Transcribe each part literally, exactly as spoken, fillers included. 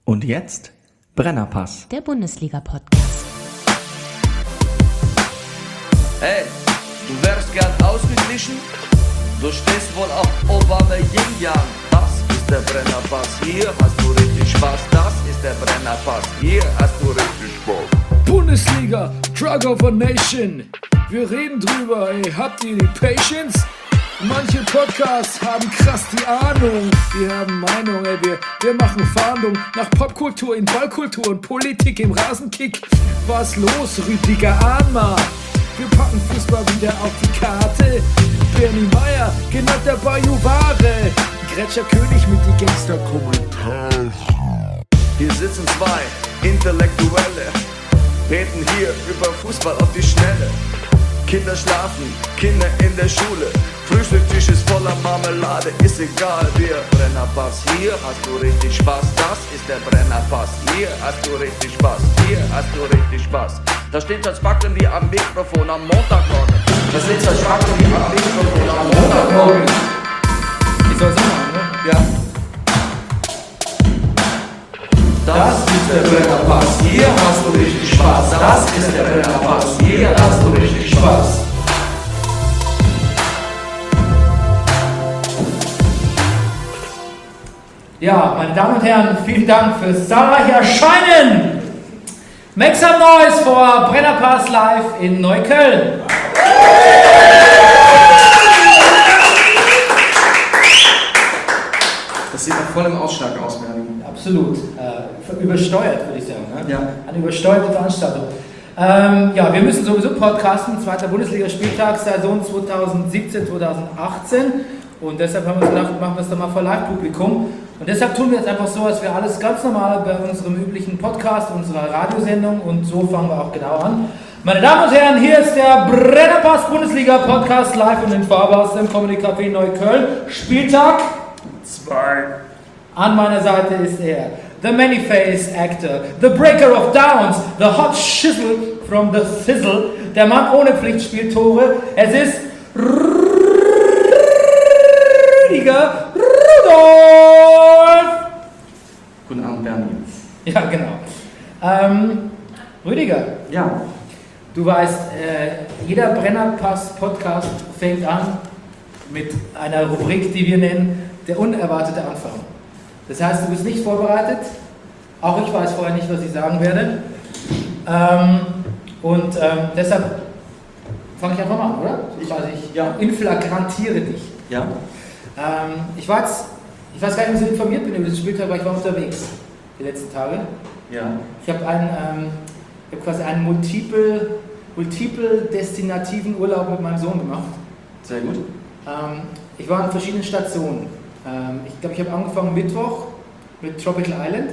Und jetzt Brennerpass, der Bundesliga-Podcast. Hey, du wärst gern ausgeglichen? Du stehst wohl auf Obama Yin-Yang. Das ist der Brennerpass, hier hast du richtig Spaß. Das ist der Brennerpass, hier hast du richtig Spaß. Bundesliga, Drug of a Nation. Wir reden drüber, ey, habt ihr die Patience? Manche Podcasts haben krass die Ahnung. Wir haben Meinung, ey, wir, wir machen Fahndung nach Popkultur in Ballkultur und Politik im Rasenkick. Was los, Rüdiger Ahnma? Wir packen Fußball wieder auf die Karte. Bernie Meyer, genannt der Bajuware. Gretscher König mit die Gangster-Kommentare. Hier sitzen zwei Intellektuelle, reden hier über Fußball auf die Schnelle. Kinder schlafen, Kinder in der Schule. Frühstücktisch ist voller Marmelade, ist egal, wir Brennerpass, hier hast du richtig Spaß. Das ist der Brennerpass, hier hast du richtig Spaß. Hier hast du richtig Spaß. Da steht das Backen wie am Mikrofon am Montagmorgen. Da steht das Backen wie am Mikrofon am Montagmorgen. Ich soll es machen, ne? Ja. Das ist der Brennerpass, hier hast du richtig Spaß. Das ist der Brennerpass, hier hast du richtig Spaß. Ja, meine Damen und Herren, vielen Dank fürs zahlreiche Erscheinen. Make some noise for Brennerpass live in Neukölln. Das sieht nach vollem Ausschlag aus, Merlin. Absolut. Äh, übersteuert, würde ich sagen. Ne? Ja. Eine übersteuerte Veranstaltung. Ähm, ja, wir müssen sowieso podcasten. Zweiter Bundesligaspieltag, Saison zwanzig siebzehn zweitausendachtzehn. Und deshalb haben wir uns gedacht, machen wir es doch mal vor Live-Publikum. Und deshalb tun wir jetzt einfach so, als wir alles ganz normal bei unserem üblichen Podcast, unserer Radiosendung, und so fangen wir auch genau an. Meine Damen und Herren, hier ist der Brennerpass Bundesliga Podcast live und in Farbe aus dem Comedy Café Neukölln. Spieltag zwei. An meiner Seite ist er, the many-faced actor, the breaker of downs, the hot shizzle from the sizzle, der Mann ohne Pflichtspieltore. Es ist Rüdiger Rudolf! Guten Abend, Bernie. Ja, genau. Ähm, Rüdiger, Ja, du weißt, äh, jeder Brennerpass-Podcast fängt an mit einer Rubrik, die wir nennen, der unerwartete Anfang. Das heißt, du bist nicht vorbereitet, auch ich weiß vorher nicht, was ich sagen werde. Ähm, und ähm, deshalb fange ich einfach mal an, oder? Ich, also ich ja. inflagrantiere dich. ja. Ähm, ich, war jetzt, ich weiß gar nicht, ob ich so informiert bin über das Spieltag, weil ich war unterwegs die letzten Tage. Ja. Ich habe einen, ähm, ich hab quasi einen multiple, multiple destinativen Urlaub mit meinem Sohn gemacht. Sehr gut. Ähm, ich war an verschiedenen Stationen. Ähm, ich glaube, ich habe angefangen Mittwoch mit Tropical Island.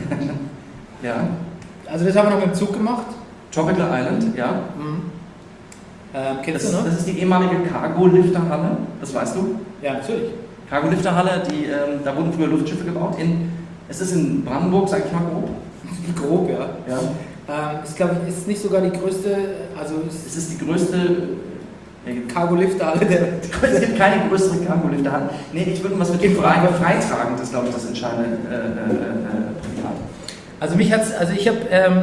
Ja. Also das haben wir noch mit dem Zug gemacht. Tropical Island, ja. Mhm. Ähm, kennst Das, du noch? das ist die ehemalige Cargo-Lifterhalle, das weißt du. Ja, natürlich. Cargo-Lifterhalle, die, ähm, da wurden früher Luftschiffe gebaut. In, es ist in Brandenburg, sag ich mal grob. Grob, ja. Ja. Ähm, ist, glaube ich, ist nicht sogar die größte, also es Es ist die größte... Cargo-Lifterhalle der... Es gibt keine größere Cargo-Lifterhalle. Nee, ich würde was mit dem Verein freitragen, das ist, glaube ich, das entscheidende äh, äh, Prädikat. Also mich hat's, also ich habe ähm,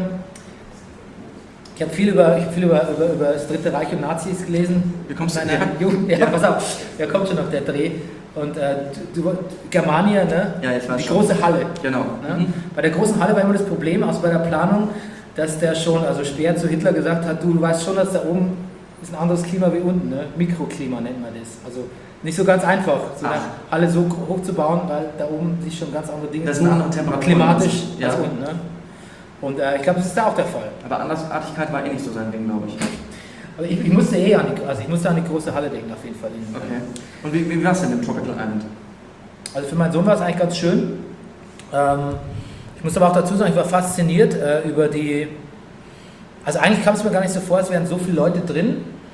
ich habe viel über ich hab viel über, über über das Dritte Reich und Nazis gelesen. Wie kommst du in meiner her? Jugend. Ja, Ja. pass auf, da kommt schon noch der Dreh. Und äh, du, du, Germania, ne? Ja, ich weiß Die schon. große Halle. Genau. Ne? Mhm. Bei der großen Halle war immer das Problem, also bei der Planung, dass der schon, also Speer zu Hitler gesagt hat, du, du weißt schon, dass da oben ist ein anderes Klima wie unten, ne? Mikroklima nennt man das. Also nicht so ganz einfach, so eine Ach. Halle so hoch zu bauen, weil da oben sich schon ganz andere Dinge Das sind andere Temperaturen. klimatisch Ja. als unten. Ne? Und äh, ich glaube, das ist da auch der Fall. Aber Andersartigkeit war eh nicht so sein Ding, glaube ich. Aber ich, ich musste eh an die, also ich musste an die große Halle denken, auf jeden Fall. Okay. Und wie, wie war es denn im Tropical Island? Also für meinen Sohn war es eigentlich ganz schön. Ähm, ich muss aber auch dazu sagen, ich war fasziniert äh, über die... Also eigentlich kam es mir gar nicht so vor, es wären so viele Leute drin,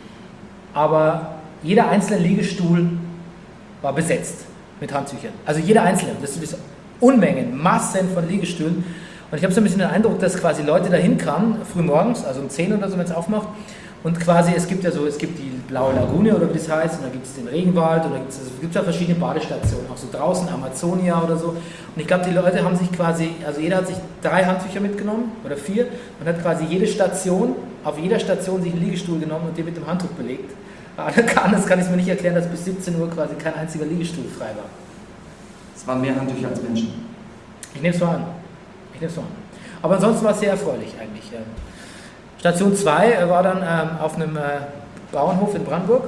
aber jeder einzelne Liegestuhl war besetzt mit Handtüchern. Also jeder einzelne. Das ist Unmengen, Massen von Liegestühlen. Und ich habe so ein bisschen den Eindruck, dass quasi Leute dahin kamen, früh morgens, also um zehn oder so, wenn es aufmacht, Und quasi, es gibt ja so, es gibt die Blaue Lagune oder wie das heißt, und da gibt es den Regenwald und da gibt es also gibt's ja verschiedene Badestationen, auch so draußen, Amazonia oder so. Und ich glaube, die Leute haben sich quasi, also jeder hat sich drei Handtücher mitgenommen oder vier und hat quasi jede Station, auf jeder Station sich einen Liegestuhl genommen und den mit dem Handtuch belegt. Anders kann ich es mir nicht erklären, dass bis siebzehn Uhr quasi kein einziger Liegestuhl frei war. Es waren mehr Handtücher als Menschen. Ich nehme es mal an. Ich nehme es mal an. Aber ansonsten war es sehr erfreulich eigentlich. Ja. Station zwei war dann ähm, auf einem äh, Bauernhof in Brandenburg.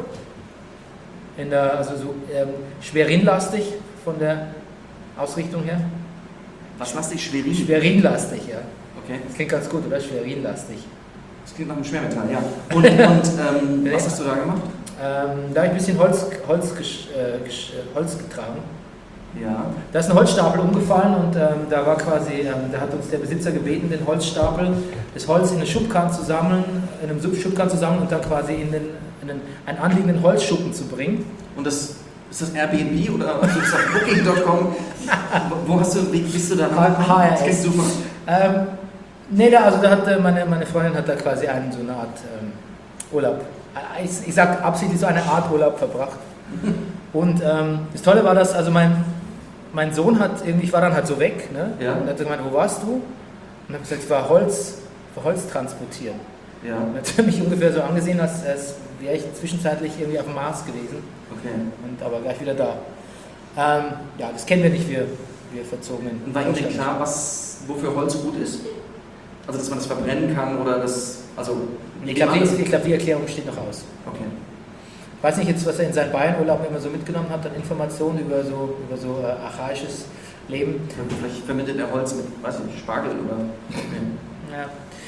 In der, also so ähm, Schwerin-lastig von der Ausrichtung her. Was lastig? Schwerin? Schwerin-lastig, ja. Okay. Das klingt ganz gut, oder? Schwerin-lastig. Das klingt nach einem Schwermetall, ja. Und, und ähm, was hast du da gemacht? Ähm, da habe ich ein bisschen Holz, Holz, äh, Holz getragen. Ja. Da ist ein Holzstapel umgefallen und ähm, da war quasi, ähm, da hat uns der Besitzer gebeten, den Holzstapel, das Holz in eine Schubkarren zu sammeln, in einem Schubkarren zu sammeln und dann quasi in, den, in den, einen anliegenden Holzschuppen zu bringen. Und das ist das Airbnb oder ist das auf Booking Punkt com? Wo hast du, wie bist du da? H R S. Das klingt super. Ähm, nee, da, also da hat meine, meine Freundin hat da quasi einen, so eine Art ähm, Urlaub, ich, ich sag absichtlich so eine Art Urlaub verbracht. Und ähm, das Tolle war, dass also mein Mein Sohn hat irgendwie, ich war dann halt so weg, ne? Ja. Und er hat gemeint, wo warst du? Und habe gesagt, ich war Holz, für Holz transportieren. Ja. Und er hat mich ungefähr so angesehen, als, als wäre ich zwischenzeitlich irgendwie auf dem Mars gewesen. Okay. Und aber gleich wieder da. Ähm, ja, das kennen wir nicht, wir, wir verzogenen. Und war Ihnen denn klar, was, wofür Holz gut ist? Also, dass man das verbrennen kann oder das, also... Ich glaube, die, glaub, die Erklärung steht noch aus. Okay. Ich weiß nicht jetzt, was er in seinen Bayern-Urlaub immer so mitgenommen hat, an Informationen über so, über so äh, archaisches Leben. Vielleicht vermittelt er Holz mit, weiß ich nicht, Spargel oder... Okay. Ja.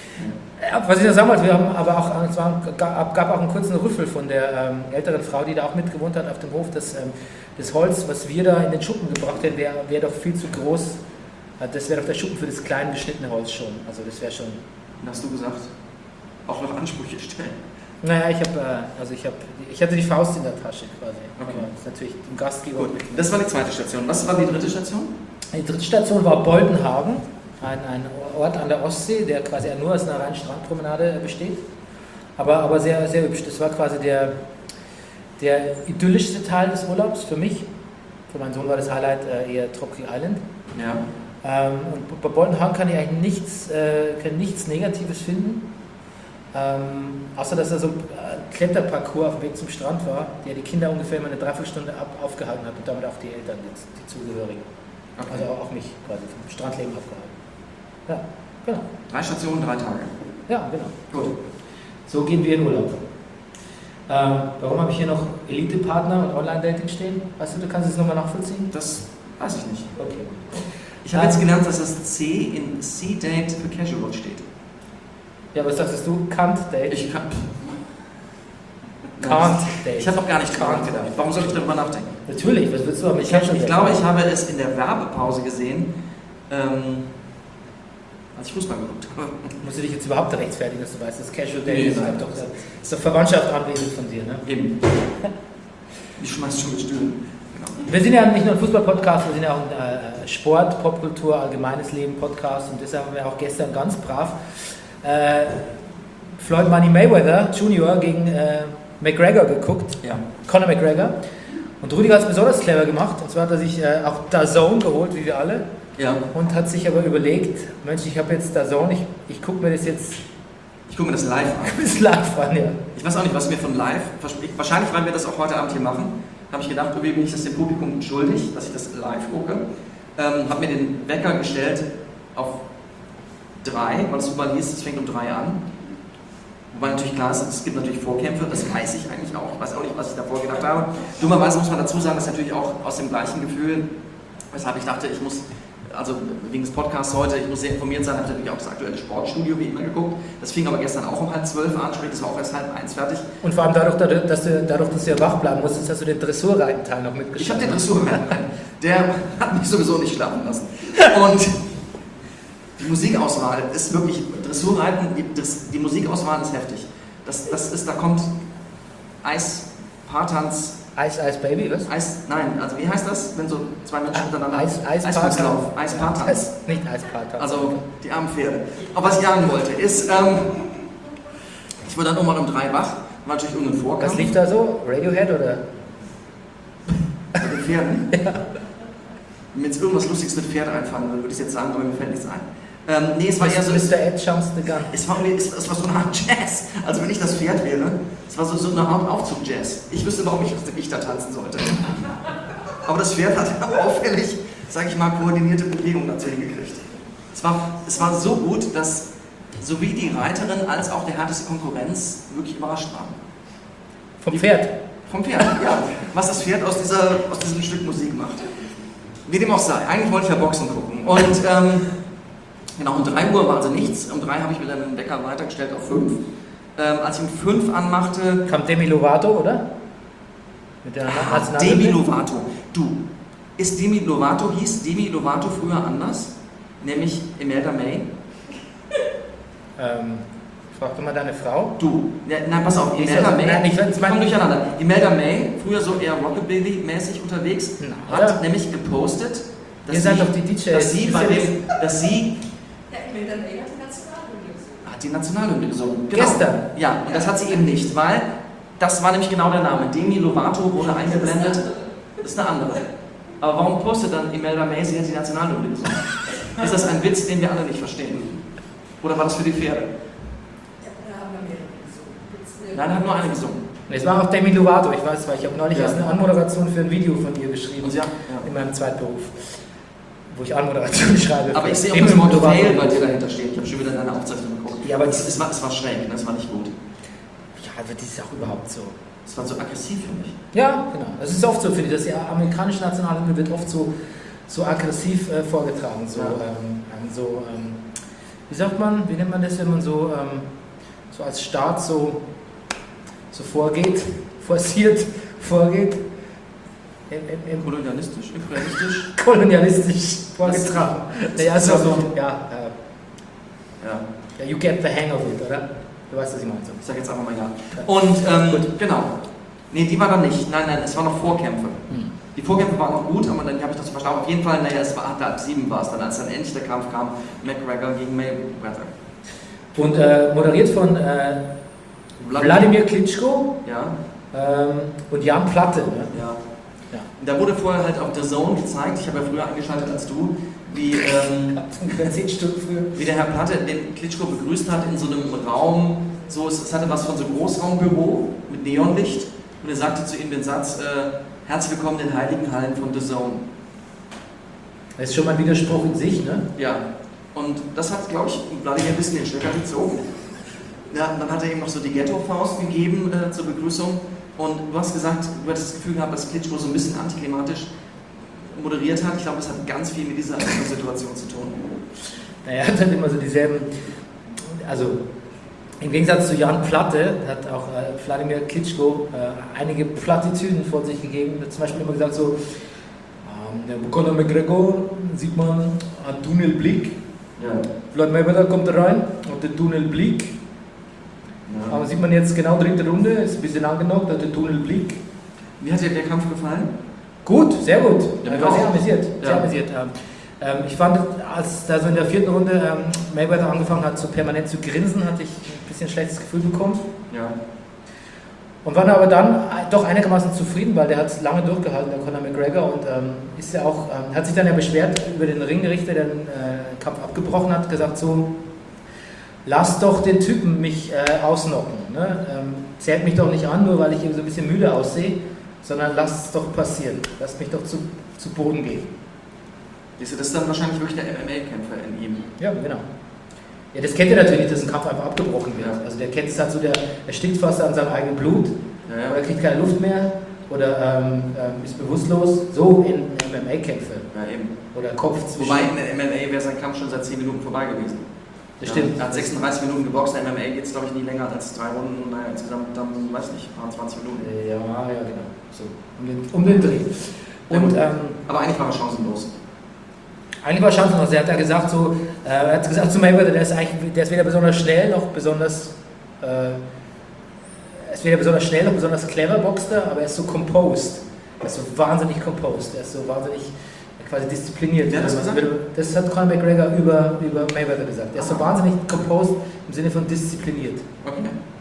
Ja, was ich da sagen wollte, wir haben aber auch, es war, gab, gab auch einen kurzen Rüffel von der ähm, älteren Frau, die da auch mitgewohnt hat auf dem Hof, dass ähm, das Holz, was wir da in den Schuppen gebracht hätten, wäre wär doch viel zu groß. Das wäre doch der Schuppen für das klein geschnittene Holz schon. Also das wäre schon... Und hast du gesagt, auch noch Ansprüche stellen? Naja, ich habe, äh, also ich habe, ich hatte die Faust in der Tasche quasi. Okay. Aber das ist natürlich dem Gastgeber. Gut, das war die zweite Station. Was war die dritte Station? Die dritte Station war Boldenhagen, ein, ein Ort an der Ostsee, der quasi nur aus einer reinen Strandpromenade besteht. Aber, aber sehr, sehr hübsch. Das war quasi der, der idyllischste Teil des Urlaubs für mich. Für meinen Sohn war das Highlight äh, eher Tropical Island. Ja. Ähm, und bei Boldenhagen kann ich eigentlich nichts, äh, kann nichts Negatives finden. Ähm, außer dass da so ein Kletterparcours auf dem Weg zum Strand war, der die Kinder ungefähr immer eine Dreiviertelstunde ab, aufgehalten hat und damit auch die Eltern, die, die Zugehörigen. Okay. Also auch, auch mich quasi vom Strandleben abgehalten. Ja, genau. Drei Stationen, drei Tage. Ja, genau. Gut. So gehen wir in Urlaub. Ähm, warum habe ich hier noch Elite-Partner und Online-Dating stehen? Weißt du, du kannst es nochmal nachvollziehen? Das weiß ich nicht. Okay. Ich habe jetzt gelernt, dass das C in C-Date für Casual steht. Ja, was sagst du? Can't date? Ich kann... Can't date. Ich habe noch gar nicht can't gedacht. Warum soll ich darüber nachdenken? Natürlich, was willst du aber? Ich, hab, ich glaube, ich habe es in der Werbepause gesehen, ähm, als ich Fußball geguckt habe. Musst du dich jetzt überhaupt rechtfertigen, dass du weißt, das Casual Nee, Date ist, nein. doch, ist doch Verwandtschaft anwesend von dir, ne? Eben. Ich schmeiß schon mit Stühlen. Genau. Wir sind ja nicht nur ein Fußball-Podcast, wir sind ja auch ein äh, Sport, Popkultur, allgemeines Leben Podcast und deshalb haben wir auch gestern ganz brav äh, Floyd Money Mayweather Junior gegen äh, McGregor geguckt, Ja. Conor McGregor. Und Rüdiger hat es besonders clever gemacht, und zwar hat er sich äh, auch D A Z N geholt, wie wir alle, Ja. und hat sich aber überlegt, Mensch, ich habe jetzt D A Z N, ich, ich gucke mir das jetzt Ich gucke mir das live an. bis live an, ja. Ich weiß auch nicht, was mir von live verspricht. Wahrscheinlich, weil wir das auch heute Abend hier machen, habe ich gedacht, irgendwie bin ich das dem Publikum schuldig, dass ich das live gucke. Ähm, habe mir den Wecker gestellt auf drei, weil es überall hieß, es fängt um drei an. Wobei natürlich klar ist, es gibt natürlich Vorkämpfe, das weiß ich eigentlich auch. Ich weiß auch nicht, was ich davor gedacht habe. Dummerweise muss man dazu sagen, dass natürlich auch aus dem gleichen Gefühl, weshalb ich dachte, ich muss, also wegen des Podcasts heute, ich muss sehr informiert sein, habe ich natürlich auch das aktuelle Sportstudio wie immer geguckt. Das fing aber gestern auch um halb zwölf an, sprich, das war auch erst halb eins fertig. Und vor allem dadurch, dass du, dadurch, dass du ja wach bleiben musstest, hast du den Dressurreitenteil noch mitgeschrieben. Ich habe den Dressurreiten, der hat mich sowieso nicht schlafen lassen. Und die Musikauswahl ist wirklich, Dressurreiten, die, die Musikauswahl ist heftig. Das, das ist, da kommt Eis, Paartanz, Eis, Eis Baby, was? Eis, nein, also wie heißt das, wenn so zwei Menschen miteinander... Eis, Eis, Eiskunstlauf, Eispaartanz. Eis, nicht Eispaartanz. Also die armen Pferde. Aber was ich sagen wollte, ist, ähm, Ich war dann irgendwann um drei wach, war natürlich irgendein Vorkampf. Was lief da so? Radiohead oder? Bei den Pferden? Ja. Wenn mir jetzt irgendwas Lustiges mit Pferd einfallen würde, würde ich jetzt sagen, aber mir fällt nichts ein. Ähm, nee, es war eher so... Mister Ed Chance the Gun. Es war, es, es war so eine Art Jazz. Also wenn ich das Pferd wäre, es war so, so eine Art Aufzug-Jazz. Ich wüsste, warum ich, ich da tanzen sollte. Aber das Pferd hat auffällig, sage ich mal, koordinierte Bewegungen dazu hingekriegt. Es war, es war so gut, dass sowohl die Reiterin als auch der härteste Konkurrenz wirklich überrascht waren. Vom Pferd? Vom Pferd, ja. Was das Pferd aus, dieser, aus diesem Stück Musik macht. Wie dem auch sei. Eigentlich wollte ich ja Boxen gucken. Und ähm, genau, um drei Uhr war also nichts. Um drei habe ich wieder den Wecker weitergestellt auf fünf. Ähm, als ich um fünf anmachte... Kam Demi Lovato, oder? Mit der ah, Demi Lovato. Du, ist Demi Lovato, hieß Demi Lovato früher anders? Nämlich Imelda May? Ähm, frag doch mal deine Frau. Du, ja, nein, pass auf, Imelda also, May, nein, ich, ich komm durcheinander. Imelda May, früher so eher Rockabilly-mäßig unterwegs, Na, hat oder? nämlich gepostet, dass Ihr sie, seid doch die D Js. dass sie, bei dem, dass sie Ja, Imelda May hat die Nationalhymne gesungen. hat die Nationalhymne gesungen. Genau. Gestern? Ja, und das hat sie eben nicht, weil das war nämlich genau der Name. Demi Lovato wurde eingeblendet, das ist eine andere. Aber warum postet dann Imelda May, sie hat die Nationalhymne gesungen? Ist das ein Witz, den wir alle nicht verstehen? Oder war das für die Pferde? Ja, da haben wir mehrere gesungen. Nein, hat nur eine gesungen. Es war auch Demi Lovato, ich weiß, weil ich habe neulich Ja. erst eine Anmoderation für ein Video von ihr geschrieben. Und ja, ja. In meinem Zweitberuf. Wo ich Anmoderation schreibe. Aber ich sehe auch Demi das Wort Lovato. Fail bei dir dahinter stehen. Ich habe schon wieder deine Aufzeichnung geguckt. Ja, aber es, es, war, es war schräg, ne? Es war nicht gut. Ja, also das ist auch überhaupt so. Es war so aggressiv für mich. Ja, genau. Das ist oft so, finde ich. Das die amerikanische Nationalhymne wird oft so, so aggressiv äh, vorgetragen. So, Ja. ähm, so ähm, wie sagt man, wie nennt man das, wenn man so, ähm, so als Staat so, so vorgeht, forciert vorgeht? Im, im, im Kolonialistisch, imperialistisch. kolonialistisch vorgetragen. Das- Ja, so, das ist so- ja, äh, Ja, ja, you get the hang of it, oder? Du weißt, was ich meine. So. ich sag jetzt einfach mal ja. Und, ähm, genau. Nee, die war dann nicht. Nein, nein, es waren noch Vorkämpfe. Hm. Die Vorkämpfe waren noch gut, aber dann habe ich das so verstanden. Auf jeden Fall, naja, es war ab sieben war es dann, als dann endlich der Kampf kam, McGregor gegen Mayweather. Und äh, moderiert von äh, Wladimir Klitschko Ja, ähm, und Jan Platte. Ne? ja. Ja. Und da wurde vorher halt auf The Zone gezeigt, ich habe ja früher eingeschaltet als du, wie, ähm, Ungefähr zehn Stunden früher. wie der Herr Platte den Klitschko begrüßt hat in so einem Raum, so, es, es hatte was von so einem Großraumbüro mit Neonlicht und er sagte zu ihm den Satz, äh, herzlich willkommen in den heiligen Hallen von The Zone. Das ist schon mal ein Widerspruch in sich, ne? Ja, und das hat, glaube ich, Wladimir ein bisschen den Stecker gezogen. Ja, und dann hat er ihm noch so die Ghetto-Faust gegeben äh, zur Begrüßung. Und du hast gesagt, du hattest das Gefühl gehabt, dass Klitschko so ein bisschen antiklimatisch moderiert hat. Ich glaube, das hat ganz viel mit dieser Situation zu tun. Naja, er hat dann immer so dieselben, also im Gegensatz zu Jan Platte hat auch äh, Wladimir Klitschko äh, einige Plattitüden von sich gegeben. Er hat zum Beispiel immer gesagt so, ähm, der Conor McGregor sieht man einen Tunnelblick. Ja. Floyd Mayweather kommt da rein und der Tunnelblick. Ja. Aber sieht man jetzt genau dritte Runde, ist ein bisschen angenockt, hat der Tunnelblick. Wie hat dir der Kampf gefallen? Gut, sehr gut. Ja, Ich war sehr auch. amüsiert. Sehr Ja. amüsiert. Ähm, ähm, ich fand, als da so in der vierten Runde ähm, Mayweather angefangen hat, so permanent zu grinsen, hatte ich ein bisschen ein schlechtes Gefühl bekommen. Ja. Und war aber dann doch einigermaßen zufrieden, weil der hat es lange durchgehalten, der Conor McGregor, und ähm, ist ja auch, ähm, hat sich dann ja beschwert über den Ringrichter, der den äh, Kampf abgebrochen hat, gesagt so, lass doch den Typen mich äh, ausnocken. Ne? Ähm, zählt mich doch nicht an, nur weil ich eben so ein bisschen müde aussehe, sondern lass es doch passieren. Lass mich doch zu, zu Boden gehen. Siehst du, das ist dann wahrscheinlich wirklich der M M A-Kämpfer in ihm. Ja, genau. Ja, das kennt er natürlich nicht, dass ein Kampf einfach abgebrochen wird. Ja. Also der kennt es halt so, der erstickt fast an seinem eigenen Blut, Ja, ja. oder kriegt keine Luft mehr, oder ähm, ähm, ist bewusstlos. So in M M A-Kämpfe. Ja, eben. Oder Kopf zwischen... Wobei in der M M A wäre sein Kampf schon seit zehn Minuten vorbei gewesen. Das stimmt. Er hat sechsunddreißig Minuten geboxt, in M M A geht es glaube ich nie länger als drei Runden, naja, insgesamt dann, weiß nicht, zwanzig Minuten. Ja, ja, genau. So, um den, um den Dreh. Und ähm, Aber eigentlich war er chancenlos. eigentlich war chancenlos. Er hat ja gesagt, so, äh, er hat gesagt zu Mayweather, der ist eigentlich, der ist weder besonders schnell noch besonders, äh, er ist weder besonders schnell noch besonders clever Boxer, aber er ist so composed. Er ist so wahnsinnig composed. Er ist so wahnsinnig äh, quasi diszipliniert. Wer hat das gesagt? Das hat Conor McGregor über, über Mayweather gesagt. Er ist so wahnsinnig composed im Sinne von diszipliniert. Okay.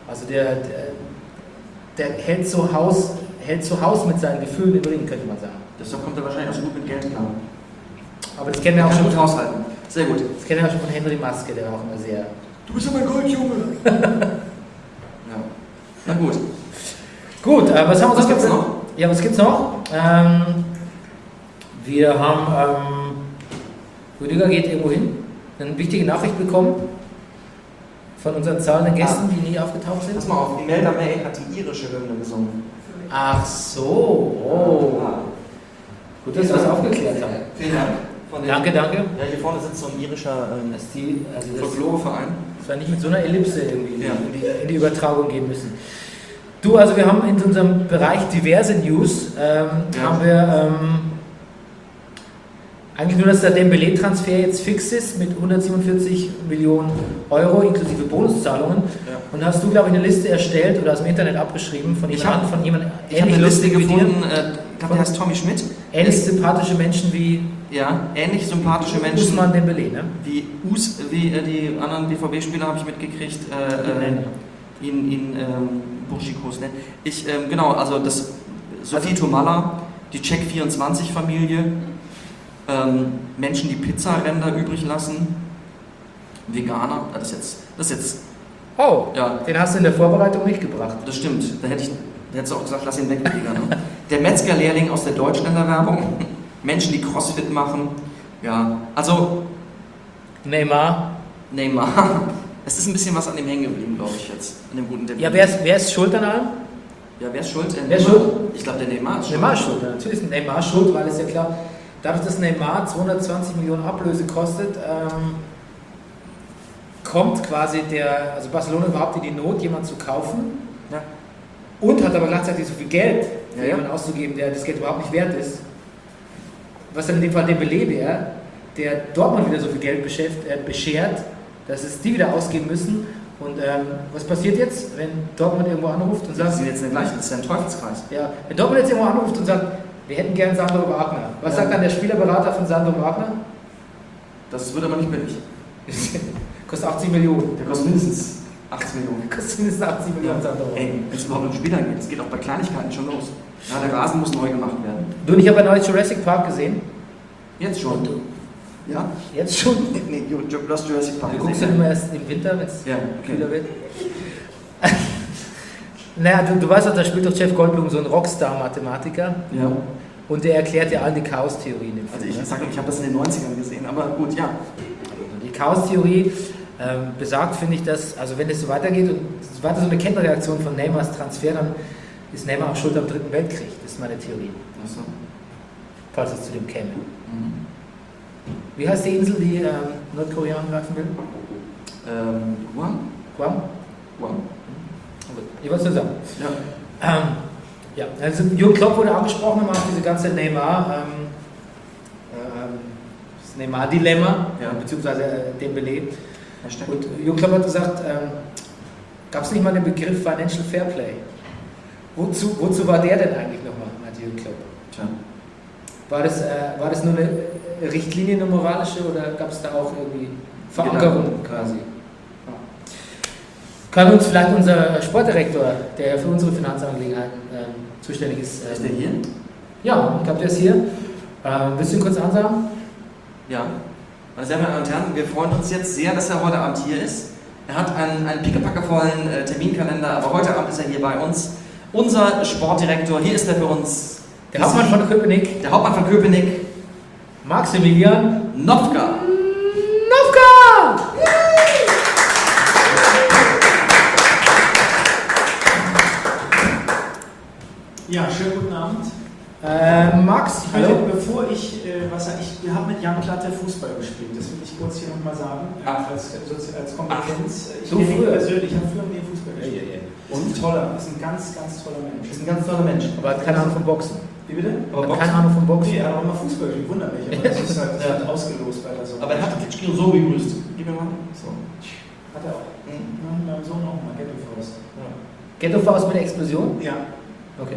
Also der, der, der hält, so Haus, hält so Haus mit seinen Gefühlen im Ring, könnte man sagen. Deshalb kommt er wahrscheinlich auch so gut mit Geld klar. Aber das kennen wir auch Kann schon gut haushalten. Sehr gut. Das kennen wir auch schon von Henry Maske, der war auch immer sehr... Du bist ja mein Goldjunge. Ja. Na gut. Gut, äh, was haben wir Was sonst gibt's noch? Ja, was gibt's noch? Ähm, wir haben, ähm, Rüdiger geht irgendwo hin, eine wichtige Nachricht bekommen von unseren zahlenden Gästen, die nie aufgetaucht sind. Pass mal auf, Imelda May hat die irische Hymne gesungen. Ach so, oh. Gut, dass wir das aufgeklärt haben. Vielen Dank. Von den- Danke, danke. Ja, hier vorne sitzt so ein irischer ähm, Dass die, also das, Folkloreverein. das war nicht mit so einer Ellipse irgendwie Ja. in, die, in die Übertragung gehen müssen. Du, also wir haben in unserem Bereich diverse News, ähm, Ja. haben wir ähm, eigentlich nur, dass der Dembélé-Transfer jetzt fix ist mit hundertsiebenundvierzig Millionen Euro inklusive Bonuszahlungen. Ja. Und hast du, glaube ich, eine Liste erstellt oder aus dem Internet abgeschrieben von Ich jemandem, hab- von jemandem Ich habe eine Liste lustig wie dir? gefunden, äh, ich glaube, der heißt Tommy Schmidt. Ähnlich sympathische Menschen wie Ja, ähnlich sympathische Menschen Usman Dembélé, ne? wie Us, wie äh, die anderen B V B-Spieler habe ich mitgekriegt, äh, äh, ihn, ihn ähm, Burschikos nennen. Ich, ähm, genau, also das Sophie Tomalla, die Check vierundzwanzig-Familie, ähm, Menschen, die Pizzaränder übrig lassen, Veganer, das ist jetzt, das ist jetzt, Oh, ja, den hast du in der Vorbereitung nicht gebracht. das stimmt, da hätte ich, da hättest du auch gesagt, lass ihn weg, Digga, ne? Der Metzgerlehrling aus der Deutschländer-Werbung, Menschen, die Crossfit machen, ja, also Neymar. Neymar. Es ist ein bisschen was an dem hängen geblieben, glaube ich jetzt. An dem guten Dembélé. Ja, wer ist, wer ist schuld an allem? Ja, wer ist schuld? Der Wer ist Neymar? schuld? Ich glaube, der Neymar ist schuld. Neymar ist schuld, ja. Natürlich ist Neymar schuld, weil es ja klar, dadurch, dass Neymar zweihundertzwanzig Millionen Ablöse kostet, ähm, kommt quasi der, also Barcelona überhaupt in die Not, jemanden zu kaufen Ja. und hat aber gleichzeitig so viel Geld für Ja, ja. jemanden auszugeben, der das Geld überhaupt nicht wert ist. Was dann in dem Fall Dembélé wäre, der Dortmund wieder so viel Geld beschäft, äh, beschert, dass es die wieder ausgeben müssen. Und ähm, was passiert jetzt, wenn Dortmund irgendwo anruft und Das sagt, ist jetzt der gleiche, das ist ja ein Teufelskreis. ja, wenn Dortmund jetzt irgendwo anruft und sagt, wir hätten gern Sandro Wagner. Was Ja. sagt dann der Spielerberater von Sandro Wagner? Das wird aber nicht billig. Kostet achtzig Millionen. Der kostet mindestens achtzig Millionen. Kostet mindestens achtzig Millionen Sandro Wagner. Ey, wenn es überhaupt um Spieler geht, es geht auch bei Kleinigkeiten schon los. Ja, der Rasen muss neu gemacht werden. Du, und ich habe ein neues Jurassic Park gesehen. Jetzt schon. Ja? Jetzt schon. Nee, du du hast Jurassic Park Du guckst gesehen. dann immer erst im Winter, wenn es Ja, okay. kühler wird. Naja, du, du weißt doch, da spielt doch Jeff Goldblum so ein Rockstar-Mathematiker. Ja. Und der erklärt ja all die Chaos-Theorien im Also Film. ich ne? sage, ich habe das in den neunzigern gesehen, aber gut, ja. Die Chaos-Theorie ähm, besagt, finde ich, dass, also wenn es so weitergeht und es weiter so eine Kettenreaktion von Neymars Transfer, dann ist Neymar auch schuld am Dritten Weltkrieg. Das ist meine Theorie. Achso. Falls es zu dem käme. Mhm. Wie heißt die Insel, die ähm, Nordkorea angreifen will? Ähm, Guam? Guam? Guam? Ich wollte es nur sagen. Ja. Ähm, ja, also Jürgen Klopp wurde angesprochen, haben auch diese ganze Neymar, ähm, ähm, das Neymar-Dilemma, Ja. beziehungsweise äh, Dembélé. Hashtag. Und Jürgen Klopp hat gesagt, ähm, gab es nicht mal den Begriff Financial Fairplay? Wozu, wozu war der denn eigentlich nochmal, meinte Jürgen Klopp? Tja. War das, äh, war das nur eine Richtlinie, eine moralische, oder gab es da auch irgendwie Verankerung Genau. quasi? Ja. Kann uns vielleicht unser Sportdirektor, der für unsere Finanzangelegenheiten ähm, zuständig ist, Ist ähm, der hier? ja, ich glaube, der ist hier. Ähm, willst du ihn kurz ansagen? Ja. Meine sehr verehrten Damen und Herren, wir freuen uns jetzt sehr, dass er heute Abend hier ist. Er hat einen, einen pickepackevollen äh, Terminkalender, aber heute Abend ist er hier bei uns. Unser Sportdirektor, hier ist er für uns. Der Hauptmann von Köpenick, Der Hauptmann von Köpenick, Maximilian Nowka. Nowka! Ja, schönen guten Abend. Äh, Max, Ich möchte, hallo. bevor ich äh, was sage, ich habe mit Jan Klatte Fußball gespielt. Das will ich kurz hier nochmal sagen. Äh, Ach. als, als, als Kompetenz. Ich so kenne ihn früher? persönlich, ich habe früher mit ihm Fußball gespielt. Ja, ja, ja. Und ein toller, ist ein ganz, ganz toller Mensch. Das ist ein ganz toller Mensch. Aber hat keine Ahnung vom Boxen. Wie bitte? Aber Hat keine Ahnung vom Boxen. Nee, er hat auch immer Fußball gespielt, wundert mich. Aber das ist halt das Ja. wird ausgelost bei der so. Aber er hat Klitschko so begrüßt. Gib mir mal. So. Hat er auch. Mhm. Ja, mit meinem Sohn auch mal, Ghetto Faust. Ja. Ghetto Faust mit Explosion? Ja. Okay.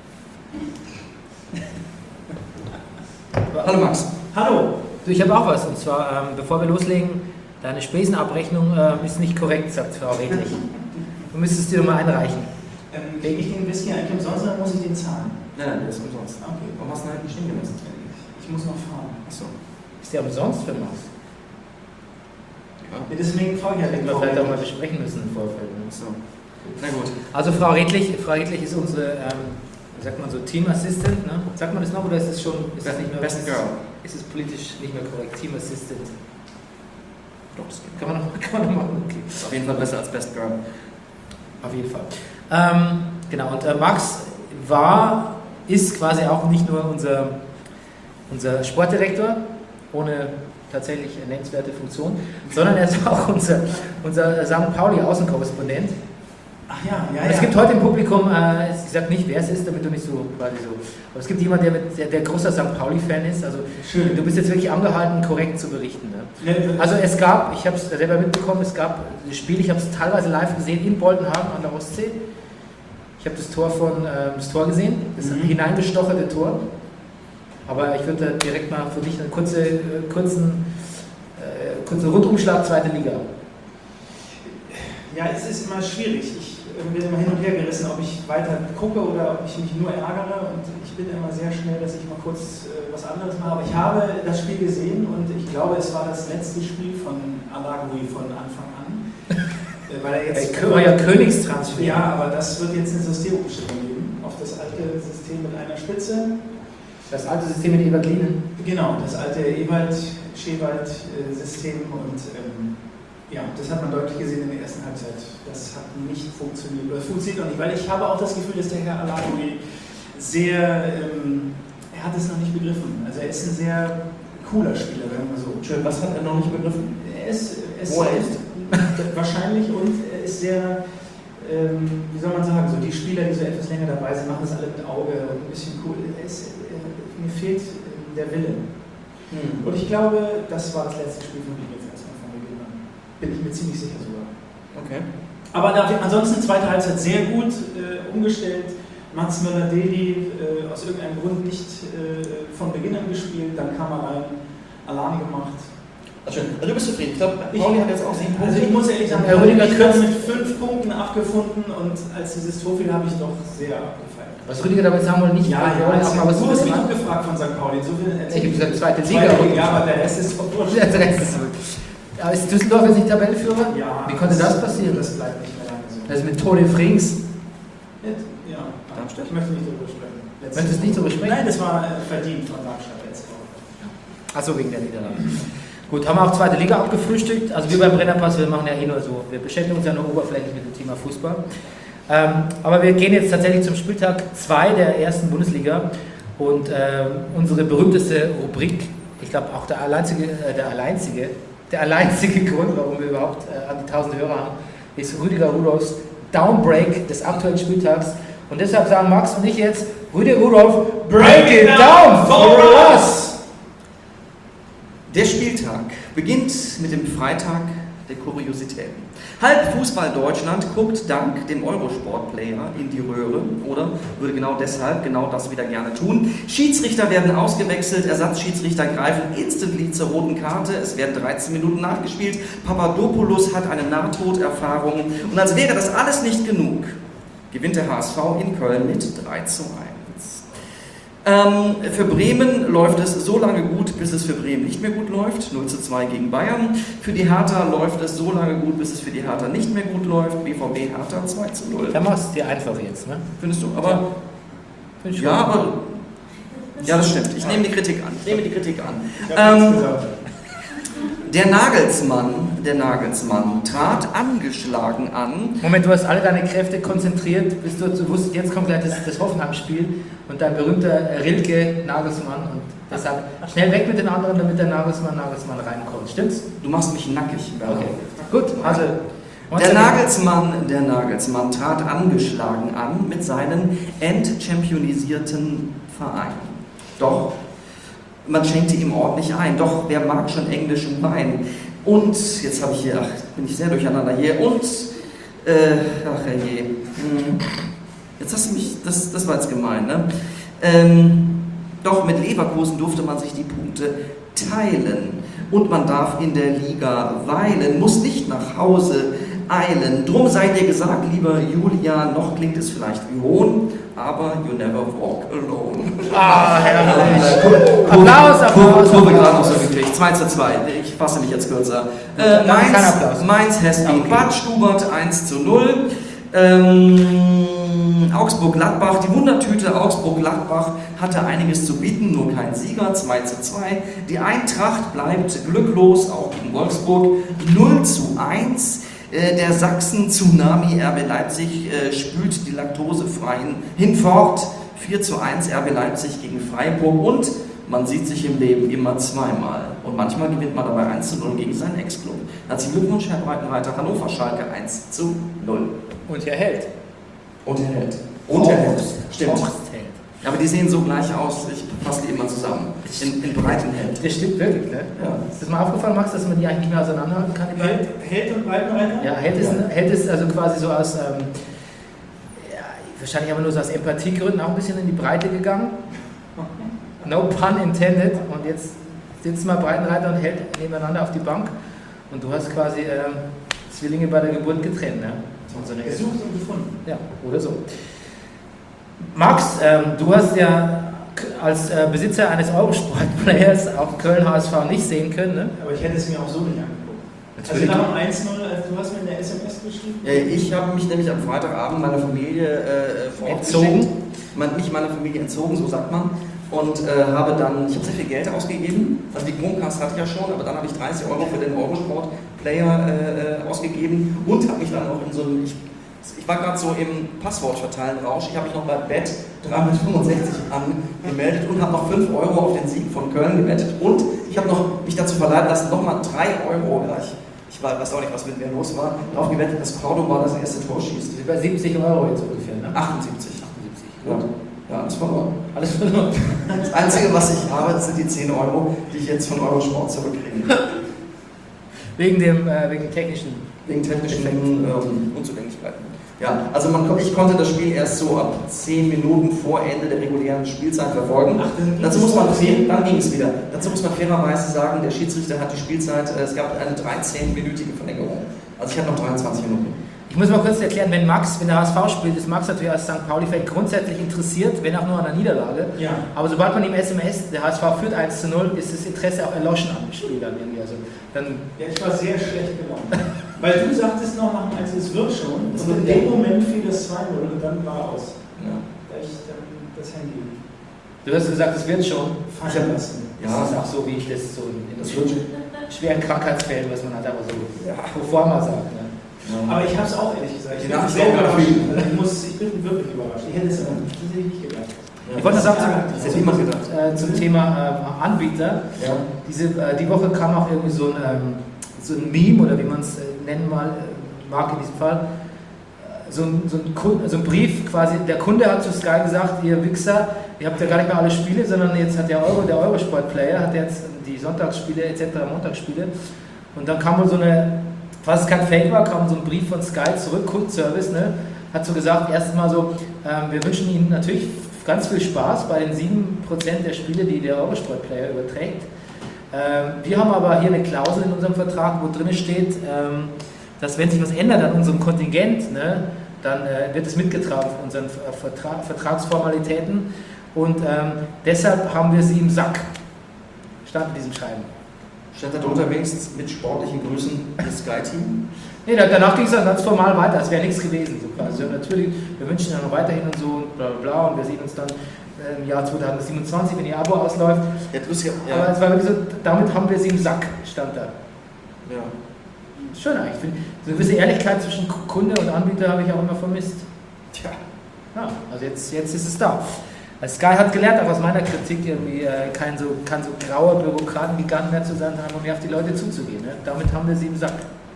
Hallo Max. Hallo. Du, ich habe auch was, und zwar, ähm, bevor wir loslegen, deine Spesenabrechnung ähm, ist nicht korrekt, sagt Frau Redlich. Du müsstest dir nochmal einreichen. Ähm, Kriege ich den Whisky eigentlich umsonst oder muss ich den zahlen? Nein, nein, der ist umsonst. Okay. Warum hast du ihn halt nicht stehen gelassen? Ich muss noch fahren. Achso. Ist der umsonst für Max? Ja. Ja, deswegen frage ich ja Hätten den wir vielleicht auch mal besprechen müssen im Vorfeld. Ne? So. Na gut. Also Frau Redlich, Frau Redlich ist unsere, ähm, wie sagt man so, Team Assistant, ne? Sagt man das noch oder ist es schon, ist es nicht mehr, Best ist, Girl. ist es politisch nicht mehr korrekt? Team Assistant. Doch, das geht. Kann man noch, kann man noch machen, okay. Ist auf jeden Fall besser als Best Girl. Auf jeden Fall. Ähm, genau, und äh, Max war, ist quasi auch nicht nur unser, unser Sportdirektor, ohne tatsächlich eine nennenswerte Funktion, sondern er ist auch unser, unser Sankt Pauli Außenkorrespondent. Ach ja, ja, Und es ja. gibt heute im Publikum, äh, ich sage nicht, wer es ist, damit du nicht so quasi so, aber es gibt jemanden, der, mit, der, der großer Sankt Pauli-Fan ist, also Schön. du bist jetzt wirklich angehalten, korrekt zu berichten. Ne? Ne, Also es gab, ich habe es selber mitbekommen, es gab ein Spiel, ich habe es teilweise live gesehen in Boltenhagen an der Ostsee. Ich habe das Tor von äh, das Tor gesehen, das Mhm. hineingestocherte Tor. Aber ich würde direkt mal für dich einen kurze, äh, kurzen, äh, kurzen Rundumschlag zweite Liga. Ja, es ist immer schwierig. Ich äh, bin immer hin und her gerissen, ob ich weiter gucke oder ob ich mich nur ärgere. Und ich bin immer sehr schnell, dass ich mal kurz äh, was anderes mache. Aber ich habe das Spiel gesehen und ich glaube, es war das letzte Spiel von Alagui von Anfang an. äh, weil er jetzt Äh, war ja Königstransfer. Ja, aber das wird jetzt eine Systemumstellung geben auf das alte System mit einer Spitze. Das alte System mit Ewald Lienen. Genau, das alte Ewald-Schewald-System und ähm, ja, das hat man deutlich gesehen in der ersten Halbzeit. Das hat nicht funktioniert, oder funktioniert noch nicht, weil ich habe auch das Gefühl, dass der Herr Alagui sehr, ähm, er hat es noch nicht begriffen. Also er ist ein sehr cooler Spieler, wenn man so. Schön, was hat er noch nicht begriffen? Er ist, er ist, Wo er ist? wahrscheinlich und er ist sehr, ähm, wie soll man sagen, so die Spieler, die so etwas länger dabei sind, machen das alle mit Auge und ein bisschen cool. Er ist, er, mir fehlt ähm, der Wille. Hm. Und ich glaube, das war das letzte Spiel von ihm jetzt erstmal von Beginn an. Bin ich mir ziemlich sicher sogar. Okay. Aber dafür, ansonsten zweite Halbzeit sehr gut äh, umgestellt. Mats Möller-Deli äh, aus irgendeinem Grund nicht äh, von Beginn an gespielt, dann kam er rein, Alarm gemacht. Also, schön. Also du bist zufrieden. Ich glaube, Ich- Pauli hat jetzt auch sieben Punkte. Also ich muss ehrlich sagen, Ja, Rüdiger ich habe Kürz- mit fünf Punkten abgefunden und als dieses Tor fiel, habe ich doch sehr abgefeiert. Was Rüdiger damit sagen wollte, nicht, Ja, weil wir ja, wollen das auch mal was du hast mich machen. auch gefragt von Sankt Pauli. So viel Ich habe gesagt, zweite Liga. Zweite, ja, aber der Rest ist doch wurscht. Der Rest ist gut. Ja, ist Düsseldorf jetzt nicht Tabellenführer? Ja, Wie konnte das passieren? Das bleibt nicht mehr lange so. Das mit Tode Frings. Ja, Darmstadt? ich möchte nicht darüber sprechen. Letzte Möchtest du nicht darüber sprechen? Nein, das war äh, verdient von Darmstadt letzte Woche. Achso, wegen der Niederlage. Gut, haben wir auch zweite Liga abgefrühstückt. Also wir beim Brennerpass, wir machen ja eh nur so. Wir beschäftigen uns ja nur oberflächlich mit dem Thema Fußball. Ähm, aber wir gehen jetzt tatsächlich zum Spieltag zwei der ersten Bundesliga. Und ähm, unsere berühmteste Rubrik, ich glaube auch der alleinzige, äh, der alleinzige, der alleinzige Grund, warum wir überhaupt äh, an die tausend Hörer haben, ist Rüdiger Rudolphs Downbreak des aktuellen Spieltags. Und deshalb sagen Max und ich jetzt, Rüdiger Rudolph, break it down for us! Der Spieltag beginnt mit dem Freitag der Kuriositäten. Halb Fußball Deutschland guckt dank dem Eurosport-Player in die Röhre oder würde genau deshalb genau das wieder gerne tun. Schiedsrichter werden ausgewechselt, Ersatzschiedsrichter greifen instantly zur roten Karte, es werden dreizehn Minuten nachgespielt, Papadopoulos hat eine Nahtoderfahrung und als wäre das alles nicht genug, gewinnt der H S V in Köln mit drei zu eins. Ähm, für Bremen läuft es so lange gut, bis es für Bremen nicht mehr gut läuft. null zu zwei gegen Bayern. Für die Hertha läuft es so lange gut, bis es für die Hertha nicht mehr gut läuft. B V B Hertha zwei zu null. Dann machst du es dir einfach jetzt, ne? Findest du? Aber Find ich ja, schon. aber ja, das stimmt. Ich nehme die Kritik an. Ich nehme die Kritik an. Ich habe Ähm, nichts gesagt. der Nagelsmann, der Nagelsmann trat angeschlagen an. Moment, du hast alle deine Kräfte konzentriert, bis du, du wusstest, jetzt kommt gleich das, das Hoffenheim-Spiel und dein berühmter Rilke Nagelsmann und deshalb schnell weg mit den anderen, damit der Nagelsmann Nagelsmann reinkommt. Stimmt's? Du machst mich nackig. Bernhard. Okay, gut, also... Der Nagelsmann, der Nagelsmann trat angeschlagen an mit seinen entchampionisierten Verein. Doch man schenkte ihm ordentlich ein. Doch wer mag schon englischen Wein? Und jetzt habe ich hier, ach, bin ich sehr durcheinander hier. Und äh, ach herrje, hm. Jetzt hast du mich, das, das war jetzt gemein, ne? Ähm, doch mit Leverkusen durfte man sich die Punkte teilen. Und man darf in der Liga weilen, muss nicht nach Hause eilen. Drum sei dir gesagt, lieber Julia, noch klingt es vielleicht wie Hohn, aber you never walk alone. Ah, herrlich. Kurve, Applaus, Applaus, Kurve gerade noch Applaus. so gekriegt. zwei zu zwei. Ich fasse mich jetzt kürzer. Äh, Dann kein Mainz, Applaus. Mainz has been Okay. Bad Stubert eins zu null. Ähm, Augsburg-Gladbach, die Wundertüte Augsburg-Gladbach hatte einiges zu bieten, nur kein Sieger, zwei zu zwei. Die Eintracht bleibt glücklos, auch gegen Wolfsburg, null zu eins. Äh, Der Sachsen-Tsunami R B Leipzig äh, spült die laktosefreien hinfort, vier zu eins R B Leipzig gegen Freiburg und man sieht sich im Leben immer zweimal. Und manchmal gewinnt man dabei eins zu null gegen seinen Ex-Club. Herzlichen Glückwunsch, Herr Breitenreiter, Hannover Schalke eins zu null. Und er hält. Und er hält. Und er hält. Stimmt. Horst hält. Aber die sehen so gleich aus, ich fasse die immer zusammen. In, in breiten hält. Das stimmt wirklich, ne? Ja. Ist das mal aufgefallen, Max, dass man die eigentlich nicht mehr auseinanderhalten kann? Die beiden? Held, Held und Breitenreiter? Ja, hält ist, hält ist also quasi so aus, ähm, ja, wahrscheinlich aber nur so aus Empathiegründen auch ein bisschen in die Breite gegangen. No pun intended. Und jetzt sitzen mal Breitenreiter und hält nebeneinander auf die Bank. Und du hast quasi ähm, Zwillinge bei der Geburt getrennt, ne? So eine Gesucht und gefunden. Ja, oder so. Max, ähm, du hast ja k- als äh, Besitzer eines Eurosport-Players auch Köln-H S V nicht sehen können, ne? Aber ich hätte es mir auch so nicht angeguckt. Also Natürlich. nach dem eins null, also du hast mir in der S M S geschrieben? Ja, ich habe mich nämlich am Freitagabend meiner Familie äh, vor Ort Entzogen? geschickt. Man, mich meiner Familie entzogen, so sagt man. Und äh, habe dann, ich habe sehr viel Geld ausgegeben. Also die Chromecast hatte ich ja schon, aber dann habe ich dreißig Euro für den Eurosport-Player äh, ausgegeben und habe mich dann auch in so einem, ich, ich war gerade so im Passwortverteilen-Rausch, ich habe mich noch bei Bet dreihundertfünfundsechzig angemeldet und habe noch fünf Euro auf den Sieg von Köln gewettet und ich habe noch mich dazu verleiten lassen, nochmal drei Euro gleich. Ich weiß auch nicht, was mit mir los war, darauf gewettet, dass Cordoba das erste Tor schießt. Über siebzig Euro jetzt ungefähr, ne? achtundsiebzig. achtundsiebzig. Ja, ja, alles verloren. Alles verloren. Das Einzige, was ich habe, sind die zehn Euro, die ich jetzt von Eurosport zurückkriege. Wegen dem äh, wegen technischen. Wegen technischen ähm, Unzulänglichkeiten. Ja, also man, ich konnte das Spiel erst so ab zehn Minuten vor Ende der regulären Spielzeit verfolgen. Ach, dann Dazu ging's muss man, noch. dann ging es wieder. Dazu muss man fairerweise sagen, der Schiedsrichter hat die Spielzeit, äh, es gab eine dreizehnminütige Verlängerung. Also ich hatte noch dreiundzwanzig Minuten. Ich muss mal kurz erklären, wenn Max, wenn der H S V spielt, ist Max natürlich als Sankt Pauli-Fan grundsätzlich interessiert, wenn auch nur an der Niederlage. Ja. Aber sobald man ihm S M S, der H S V führt eins zu null, ist das Interesse auch erloschen an dem Spiel dann irgendwie. Also dann Ja, ich war sehr schlecht gelaunt. Weil du sagtest noch nach dem eins, es wird schon. Und in dem Moment fiel das zwei null und dann war aus. Ja. Da ich dann das Handy du hast gesagt, es wird schon. fallen lassen. Ja, das ist auch so, wie ich das so in, in Das wird schon. schweren Krankheitsfällen, was man halt aber so Ja. bevor man sagt. Ne? Aber ich habe es auch ehrlich gesagt. Ich Ja, bin ich sehr auch überrascht. gefühlt. Also ich, muss, ich bin wirklich überrascht. Ich hätte es aber tatsächlich nicht gedacht. Ich wollte noch sagen, Das hätte niemand gedacht. zum, äh, zum Thema äh, Anbieter. Ja. Diese, äh, die Woche kam auch irgendwie so ein, ähm, so ein Meme, oder wie man es äh, nennen mal, äh, mag in diesem Fall, äh, so, ein, so, ein Kunde, so ein Brief quasi, der Kunde hat zu Sky gesagt, ihr Wichser, ihr habt ja gar nicht mehr alle Spiele, sondern jetzt hat der Euro, der Eurosport-Player, hat jetzt die Sonntagsspiele et cetera, Montagsspiele. Und dann kam wohl so eine, was es kein Fake war, kam so ein Brief von Sky zurück, Kundenservice, ne? Hat so gesagt, erstens mal so, ähm, wir wünschen Ihnen natürlich ganz viel Spaß bei den sieben Prozent der Spiele, die der Eurosport-Player überträgt. Ähm, wir haben aber hier eine Klausel in unserem Vertrag, wo drin steht, ähm, dass wenn sich was ändert an unserem Kontingent, ne, dann äh, wird es mitgetragen von unseren Vertra Vertragsformalitäten und ähm, deshalb haben wir sie im Sack, stand in diesem Schreiben. Stand da drunter wenigstens mit sportlichen Grüßen das Sky-Team? Nee, danach ging es dann ganz formal weiter, es wäre nichts gewesen. So quasi. Und natürlich, wir wünschen ja noch weiterhin und so und bla bla bla und wir sehen uns dann äh, im Jahr zweitausendsiebenundzwanzig, wenn ihr Abo ausläuft. Ja, du bist ja. Aber ja. es war wirklich so, damit haben wir sie im Sack, stand da. ja. Schön eigentlich. Ich finde, so eine gewisse Ehrlichkeit zwischen Kunde und Anbieter habe ich auch immer vermisst. Tja. Ja, also jetzt, jetzt ist es da. Also Sky hat gelernt, auch aus meiner Kritik, irgendwie äh, kein so, kein so grauer Bürokratengigant mehr zu sein, sondern einfach mehr auf die Leute zuzugehen. Ne? Damit haben wir sie im Sack.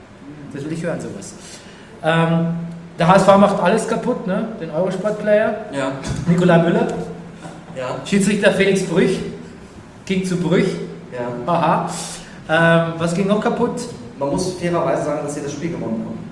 Das will ich hören, sowas. Ähm, der H S V macht alles kaputt, ne? Den Eurosport-Player. Ja. Nikolai Müller. Ja. Schiedsrichter Felix Brüch. Ging zu Brüch. Ja. Aha. Ähm, was ging noch kaputt? Man muss fairerweise sagen, dass sie das Spiel gewonnen haben.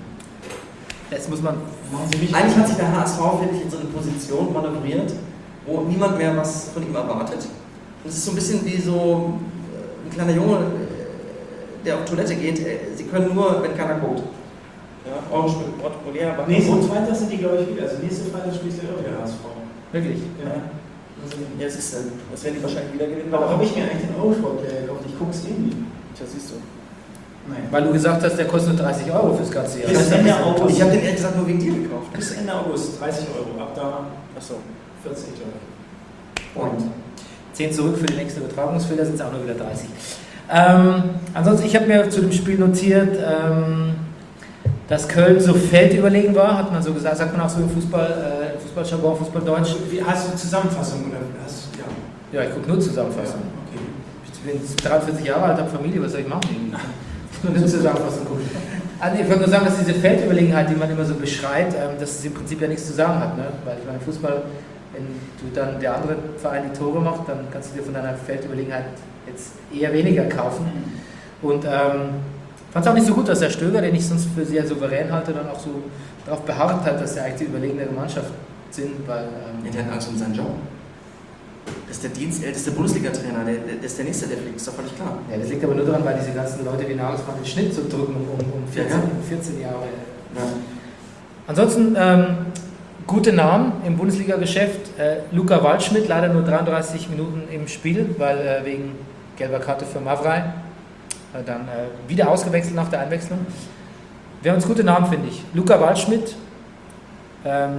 Das muss man. Eigentlich hat sich der H S V, finde ich, in so eine Position manövriert, wo niemand mehr was von ihm erwartet. Und es ist so ein bisschen wie so äh, ein kleiner Junge, äh, der auf Toilette geht. Äh, Sie können nur, wenn keiner guckt. Ja, Eurospiel protokollär. aber- Nee, so Freitag sind die, glaube ich, wieder. Also nächste Freitag spielt ja auch wieder H S V. Wirklich? Ja. Ja, das ist, äh, das werden die wahrscheinlich wieder gewinnen. Warum habe ich mir eigentlich den Eurosport-Player gekauft? Ich gucke es eh nie. Tja, siehst du. Nein. Weil du gesagt hast, der kostet nur dreißig Euro fürs ganze Jahr. Bis Das ist Ende ein bisschen August. Ich habe den ehrlich gesagt nur wegen dir gekauft. Bis Ende August dreißig Euro. Ab da Achso. vierzig Euro. Und zehn zurück für die nächste Übertragungsfehler sind es auch nur wieder dreißig. Ähm, ansonsten, ich habe mir zu dem Spiel notiert, ähm, dass Köln so feldüberlegen war, hat man so gesagt, sagt man auch so im Fußball, äh, Fußballjargon, Fußballdeutsch. Wie hast du Zusammenfassung oder hast du, ja. Ja, ich gucke nur Zusammenfassung. Okay. Ich bin dreiundvierzig Jahre alt, habe Familie, was soll ich machen? Ich nur eine Zusammenfassung gucken. Also ich wollte nur sagen, dass diese Feldüberlegenheit, die man immer so beschreit, ähm, dass es im Prinzip ja nichts zu sagen hat. Ne? Weil ich meine, Fußball, wenn du dann der andere Verein die Tore macht, dann kannst du dir von deiner Feldüberlegenheit jetzt eher weniger kaufen. Und ähm, fand es auch nicht so gut, dass der Stöger, den ich sonst für sehr souverän halte, dann auch so darauf beharrt hat, dass er eigentlich die überlegenere Mannschaft sind, weil... Ähm, Ja, der hat Angst um seinen Job. Das ist der dienstälteste Bundesliga-Trainer, der, der ist der Nächste, der fliegt, ist doch völlig klar. ja, das liegt aber nur daran, weil diese ganzen Leute wie Nagelsmann den Schnitt so drücken um, um vierzehn, Ja, ja. um vierzehn Jahre. Ja. Ansonsten ähm, gute Namen im Bundesliga-Geschäft. Äh, Luca Waldschmidt, leider nur dreiunddreißig Minuten im Spiel, weil äh, wegen gelber Karte für Mavrei. Äh, dann äh, wieder ausgewechselt nach der Einwechslung. Wir haben uns gute Namen, finde ich. Luca Waldschmidt, ähm,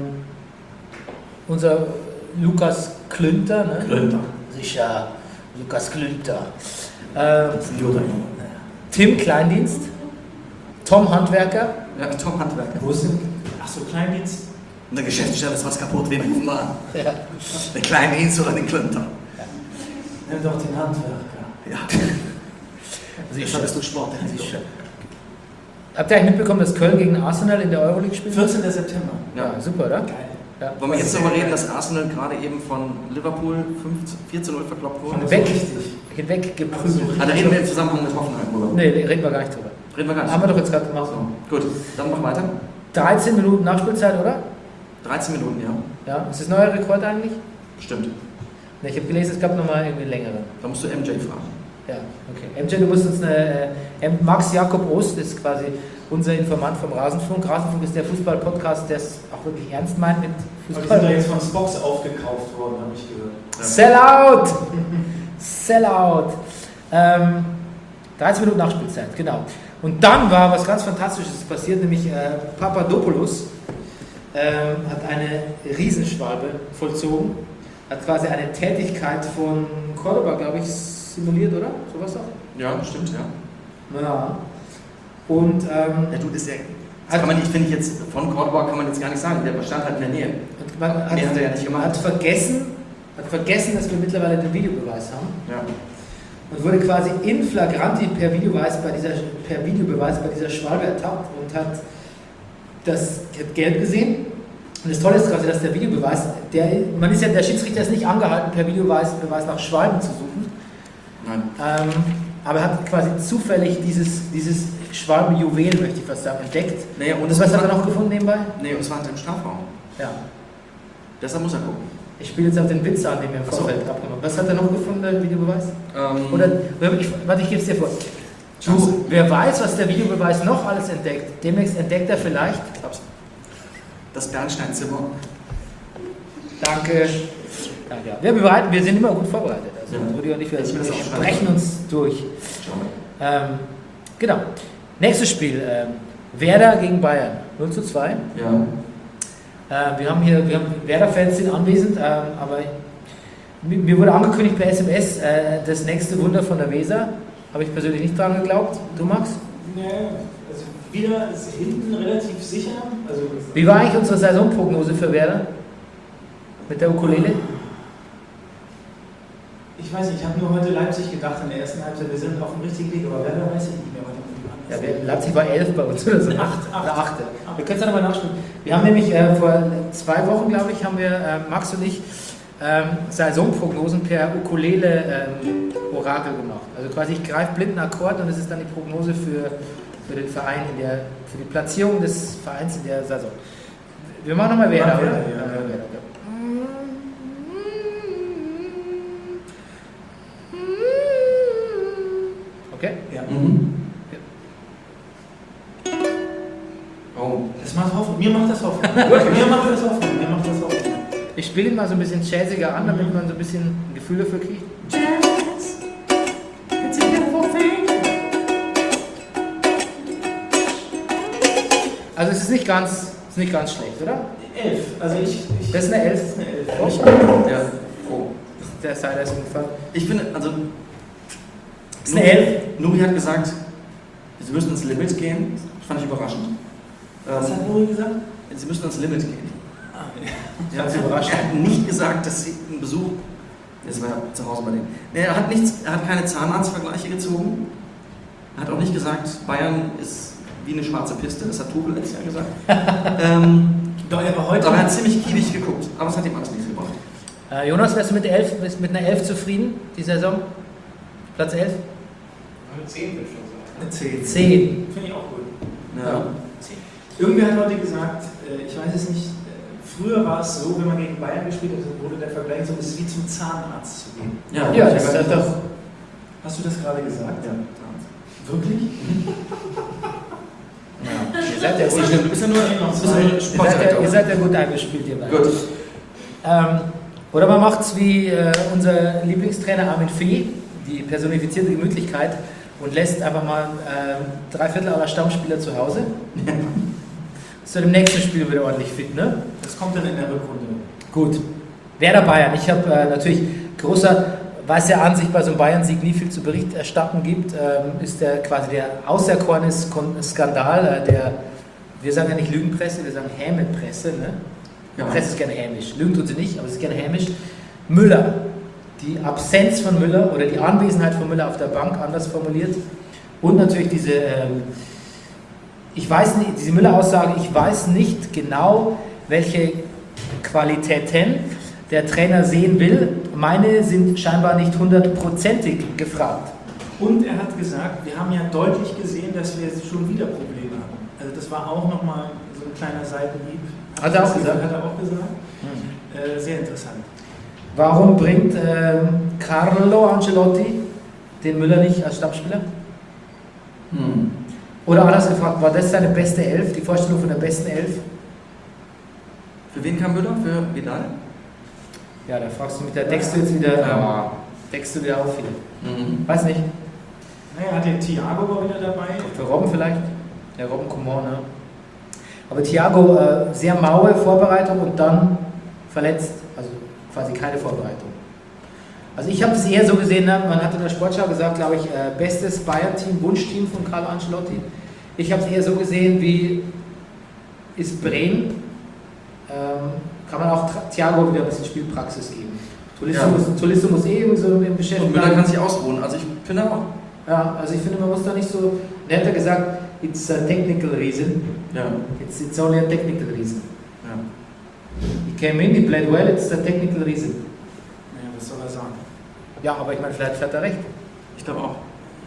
unser Lukas Klünter. Ne? Klünter. Sicher, Lukas Klünter. Ähm, Tim Kleindienst, Tom Handwerker. Ja, Tom Handwerker. Wo ist denn? Ach so, Kleindienst. In der Geschäftsstelle ist was kaputt, wen rufen wir an? Ja. Den kleinen Dienst oder den Klünter? Nimm doch den Handwerker. Ja. Sicher. Deshalb bist du Sport. Sicher. Habt ihr eigentlich mitbekommen, dass Köln gegen Arsenal in der Euroleague spielt? vierzehnten September. Ja, super, oder? Geil. Ja. Wollen wir jetzt darüber reden, dass Arsenal gerade eben von Liverpool vier zu null verkloppt wurde? Hinweg, hinweg geprügelt. Ah, da reden wir im Zusammenhang mit Hoffenheim, oder? Nee, nee, reden wir gar nicht drüber. Reden wir gar nicht. Haben wir doch jetzt gerade gemacht. So. Gut, dann mach weiter. dreizehn Minuten Nachspielzeit, oder? dreizehn Minuten, ja. Ja. Ist das neuer Rekord eigentlich? Stimmt. Nee, ich habe gelesen, es gab nochmal irgendwie einen längeren. Da musst du M J fragen. Ja, okay. M J, du musst uns eine. Äh, Max Jakob Ost ist quasi unser Informant vom Rasenfunk. Rasenfunk ist der Fußball-Podcast, der es auch wirklich ernst meint mit Aber die sind Fußball. doch jetzt von Spox aufgekauft worden, habe ich gehört. Sellout! Sellout! Ähm, dreizehn Minuten Nachspielzeit, genau. Und dann war was ganz Fantastisches passiert, nämlich äh, Papadopoulos ähm, hat eine Riesenschwalbe vollzogen, hat quasi eine Tätigkeit von Cordoba, glaube ich, simuliert, oder? Sowas auch? Ja, stimmt, ja. Ja. Und ähm, Ja, du, das ist ja. Das kann man nicht, finde ich jetzt, von Cordoba kann man jetzt gar nicht sagen, der stand halt in der Nähe. und man hat, Nee, hat er ja nicht gemacht. hat vergessen, hat vergessen, dass wir mittlerweile den Videobeweis haben. Ja. Und wurde quasi in flagranti per Videobeweis bei dieser, per Videobeweis bei dieser Schwalbe ertappt und hat das hat gelb gesehen. Und das Tolle ist quasi, dass der Videobeweis, der, man ist ja, der Schiedsrichter ist nicht angehalten, per Videobeweis Beweis nach Schwalben zu suchen. Nein. Ähm, aber er hat quasi zufällig dieses, dieses Schwalbenjuwel, möchte ich fast sagen, entdeckt. Naja, und Und es was hat war- er noch gefunden nebenbei? Nee, und es war halt im Strafraum. Ja. Deshalb muss er gucken. Ich spiele jetzt auf den Witz an, den wir im Ach so. Vorfeld abgemacht haben. Was hat er noch gefunden, der Videobeweis? Ähm, Oder, ich, warte, ich gebe es dir vor. Du, wer weiß, was der Videobeweis noch alles entdeckt? Demnächst entdeckt er vielleicht. das Bernsteinzimmer. Danke. Danke. Ja. Wir, bereiten, wir sind immer gut vorbereitet. Also, Ja. Rudi und ich, wir, Ich will das wir auch schreiben. sprechen uns durch. Schau mal. Ähm, genau. Nächstes Spiel. Ähm, Werder gegen Bayern. null zu zwei. Ja. Äh, wir haben hier, wir haben Werder-Fans sind anwesend, ähm, aber mir mir wurde angekündigt per S M S, äh, das nächste Wunder von der Weser. Habe ich persönlich nicht dran geglaubt. Du, Max? Nee, also wieder ist hinten relativ sicher. Also Wie war eigentlich unsere Saisonprognose für Werder? Mit der Ukulele? ich weiß nicht, ich habe nur heute Leipzig gedacht in der ersten Halbzeit, wir sind auf dem richtigen Weg, aber Werder weiß ich nicht mehr, was die Ja, wir, Leipzig war elf bei uns oder so. Acht, acht. Oder achte. Wir können es ja nochmal nachspielen. Wir haben nämlich äh, vor zwei Wochen, glaube ich, haben wir, äh, Max und ich, ähm, Saisonprognosen per Ukulele-Orakel gemacht. Also quasi ich greife blind einen Akkord und es ist dann die Prognose für, für den Verein, in der, für die Platzierung des Vereins in der Saison. Wir machen nochmal Werder, Machen oder? Werder, ja. Ja, Werder, ja. Okay? Ja. Mhm. Oh. Das macht Hoffnung. Mir macht das Hoffnung. Mir macht das Hoffnung. Mir macht das Hoffnung. Ich spiele ihn mal so ein bisschen jazziger an, damit man so ein bisschen ein Gefühl dafür kriegt. Jazz, it's a beautiful thing. Also es ist nicht ganz, es ist nicht ganz schlecht, oder? Elf. Also ich, ich Das ist eine Elf. Das ist eine Elf. Ja. Oh. Der Sider ist umgefallen. Ich finde, also. Das ist eine Elf. Nuri hat gesagt, sie müssen ins Limit gehen. Das fand ich überraschend. Was Ähm, hat Nuri gesagt? Sie müssen ins Limit gehen. Ah, Ja, Das hat sie überrascht. Er hat nicht gesagt, dass sie einen Besuch. Das war ja zu Hause bei denen. Nee, er hat nichts, er hat keine Zahnarztvergleiche gezogen. Er hat auch nicht gesagt, Bayern ist wie eine schwarze Piste. Das hat Tuchel letztes Jahr gesagt. ähm, Doch, er war heute. aber er hat ziemlich kiewig geguckt. Aber es hat ihm alles nichts gebracht. Äh, Jonas, wärst du mit, elf, bist mit einer Elf zufrieden, die Saison? Platz elf? Eine zehn würde ich schon sagen. Eine zehn. zehn. Finde ich auch gut. Ja. Irgendwer hat heute gesagt, äh, ich weiß es nicht, äh, früher war es so, wenn man gegen Bayern gespielt hat, wurde der Vergleich so, es ist wie zum Zahnarzt zu gehen. Ja, Ja, ich das hab ist doch. Hast du das gerade gesagt? Ja. Wirklich? Ihr seid ja Das ist gut, nicht schlimm, du bist ja nur, du bist ja nur ihr seid ja, Sportdirektor. ihr seid ja gut eingespielt, ihr beiden. Gut. Ähm, oder man macht es wie äh, unser Lieblingstrainer Armin Fee, die personifizierte Gemütlichkeit, und lässt einfach mal äh, drei Viertel aller Stammspieler zu Hause. Ist dann im nächsten Spiel wieder ordentlich fit, ne? Das kommt dann in der Rückrunde. Gut. Werder Bayern. Ich habe äh, natürlich großer, weil es ja an sich bei so einem Bayern-Sieg nie viel zu Bericht erstatten gibt, ähm, ist der quasi der auserkorene Skon- Skandal, äh, der, wir sagen ja nicht Lügenpresse, wir sagen Hämepresse, ne? Die Ja. Presse ist gerne hämisch. Lügen tut sie nicht, aber es ist gerne hämisch. Müller. Die Absenz von Müller oder die Anwesenheit von Müller auf der Bank, anders formuliert. Und natürlich diese, ähm, ich weiß nicht, diese Müller-Aussage, ich weiß nicht genau, welche Qualitäten der Trainer sehen will. Meine sind scheinbar nicht hundertprozentig gefragt. Und er hat gesagt, wir haben ja deutlich gesehen, dass wir schon wieder Probleme haben. Also das war auch nochmal so ein kleiner Seitenhieb. Hat er auch Das gesagt? Hat er auch gesagt. Äh, sehr interessant. Warum bringt ähm, Carlo Ancelotti den Müller nicht als Stammspieler? Hm. Oder anders gefragt, war das seine beste Elf, die Vorstellung von der besten Elf? Für wen kam Müller? Für Vidal? Ja, da fragst du mich, da deckst du jetzt wieder, Ja. deckst du wieder auf hier. Mhm. Weiß nicht, Naja, hat der Thiago war wieder dabei. für Robben vielleicht? Der Robben Coman, ne? Aber Thiago, äh, sehr maue Vorbereitung und dann verletzt, also quasi keine Vorbereitung. Also ich habe es eher so gesehen, ne? Man hat in der Sportschau gesagt, glaube ich, äh, bestes Bayern-Team, Wunschteam von Carlo Ancelotti. Ich habe es eher so gesehen, wie ist Bremen, ähm, kann man auch Tra- Thiago wieder ein bisschen Spielpraxis geben. Tolisso, Ja. muss, Tolisso muss eh irgendwie so im Geschäft Und Müller bleiben. kann sich ausruhen. Also ich finde auch. Ja, also ich finde, man muss da nicht so. Er hat ja gesagt, it's a technical reason. Ja. It's, it's only a technical reason. ja. He came in, he played well, it's a technical reason. Naja, was soll er sagen? Ja, aber ich meine, vielleicht hat er recht. Ich glaube auch.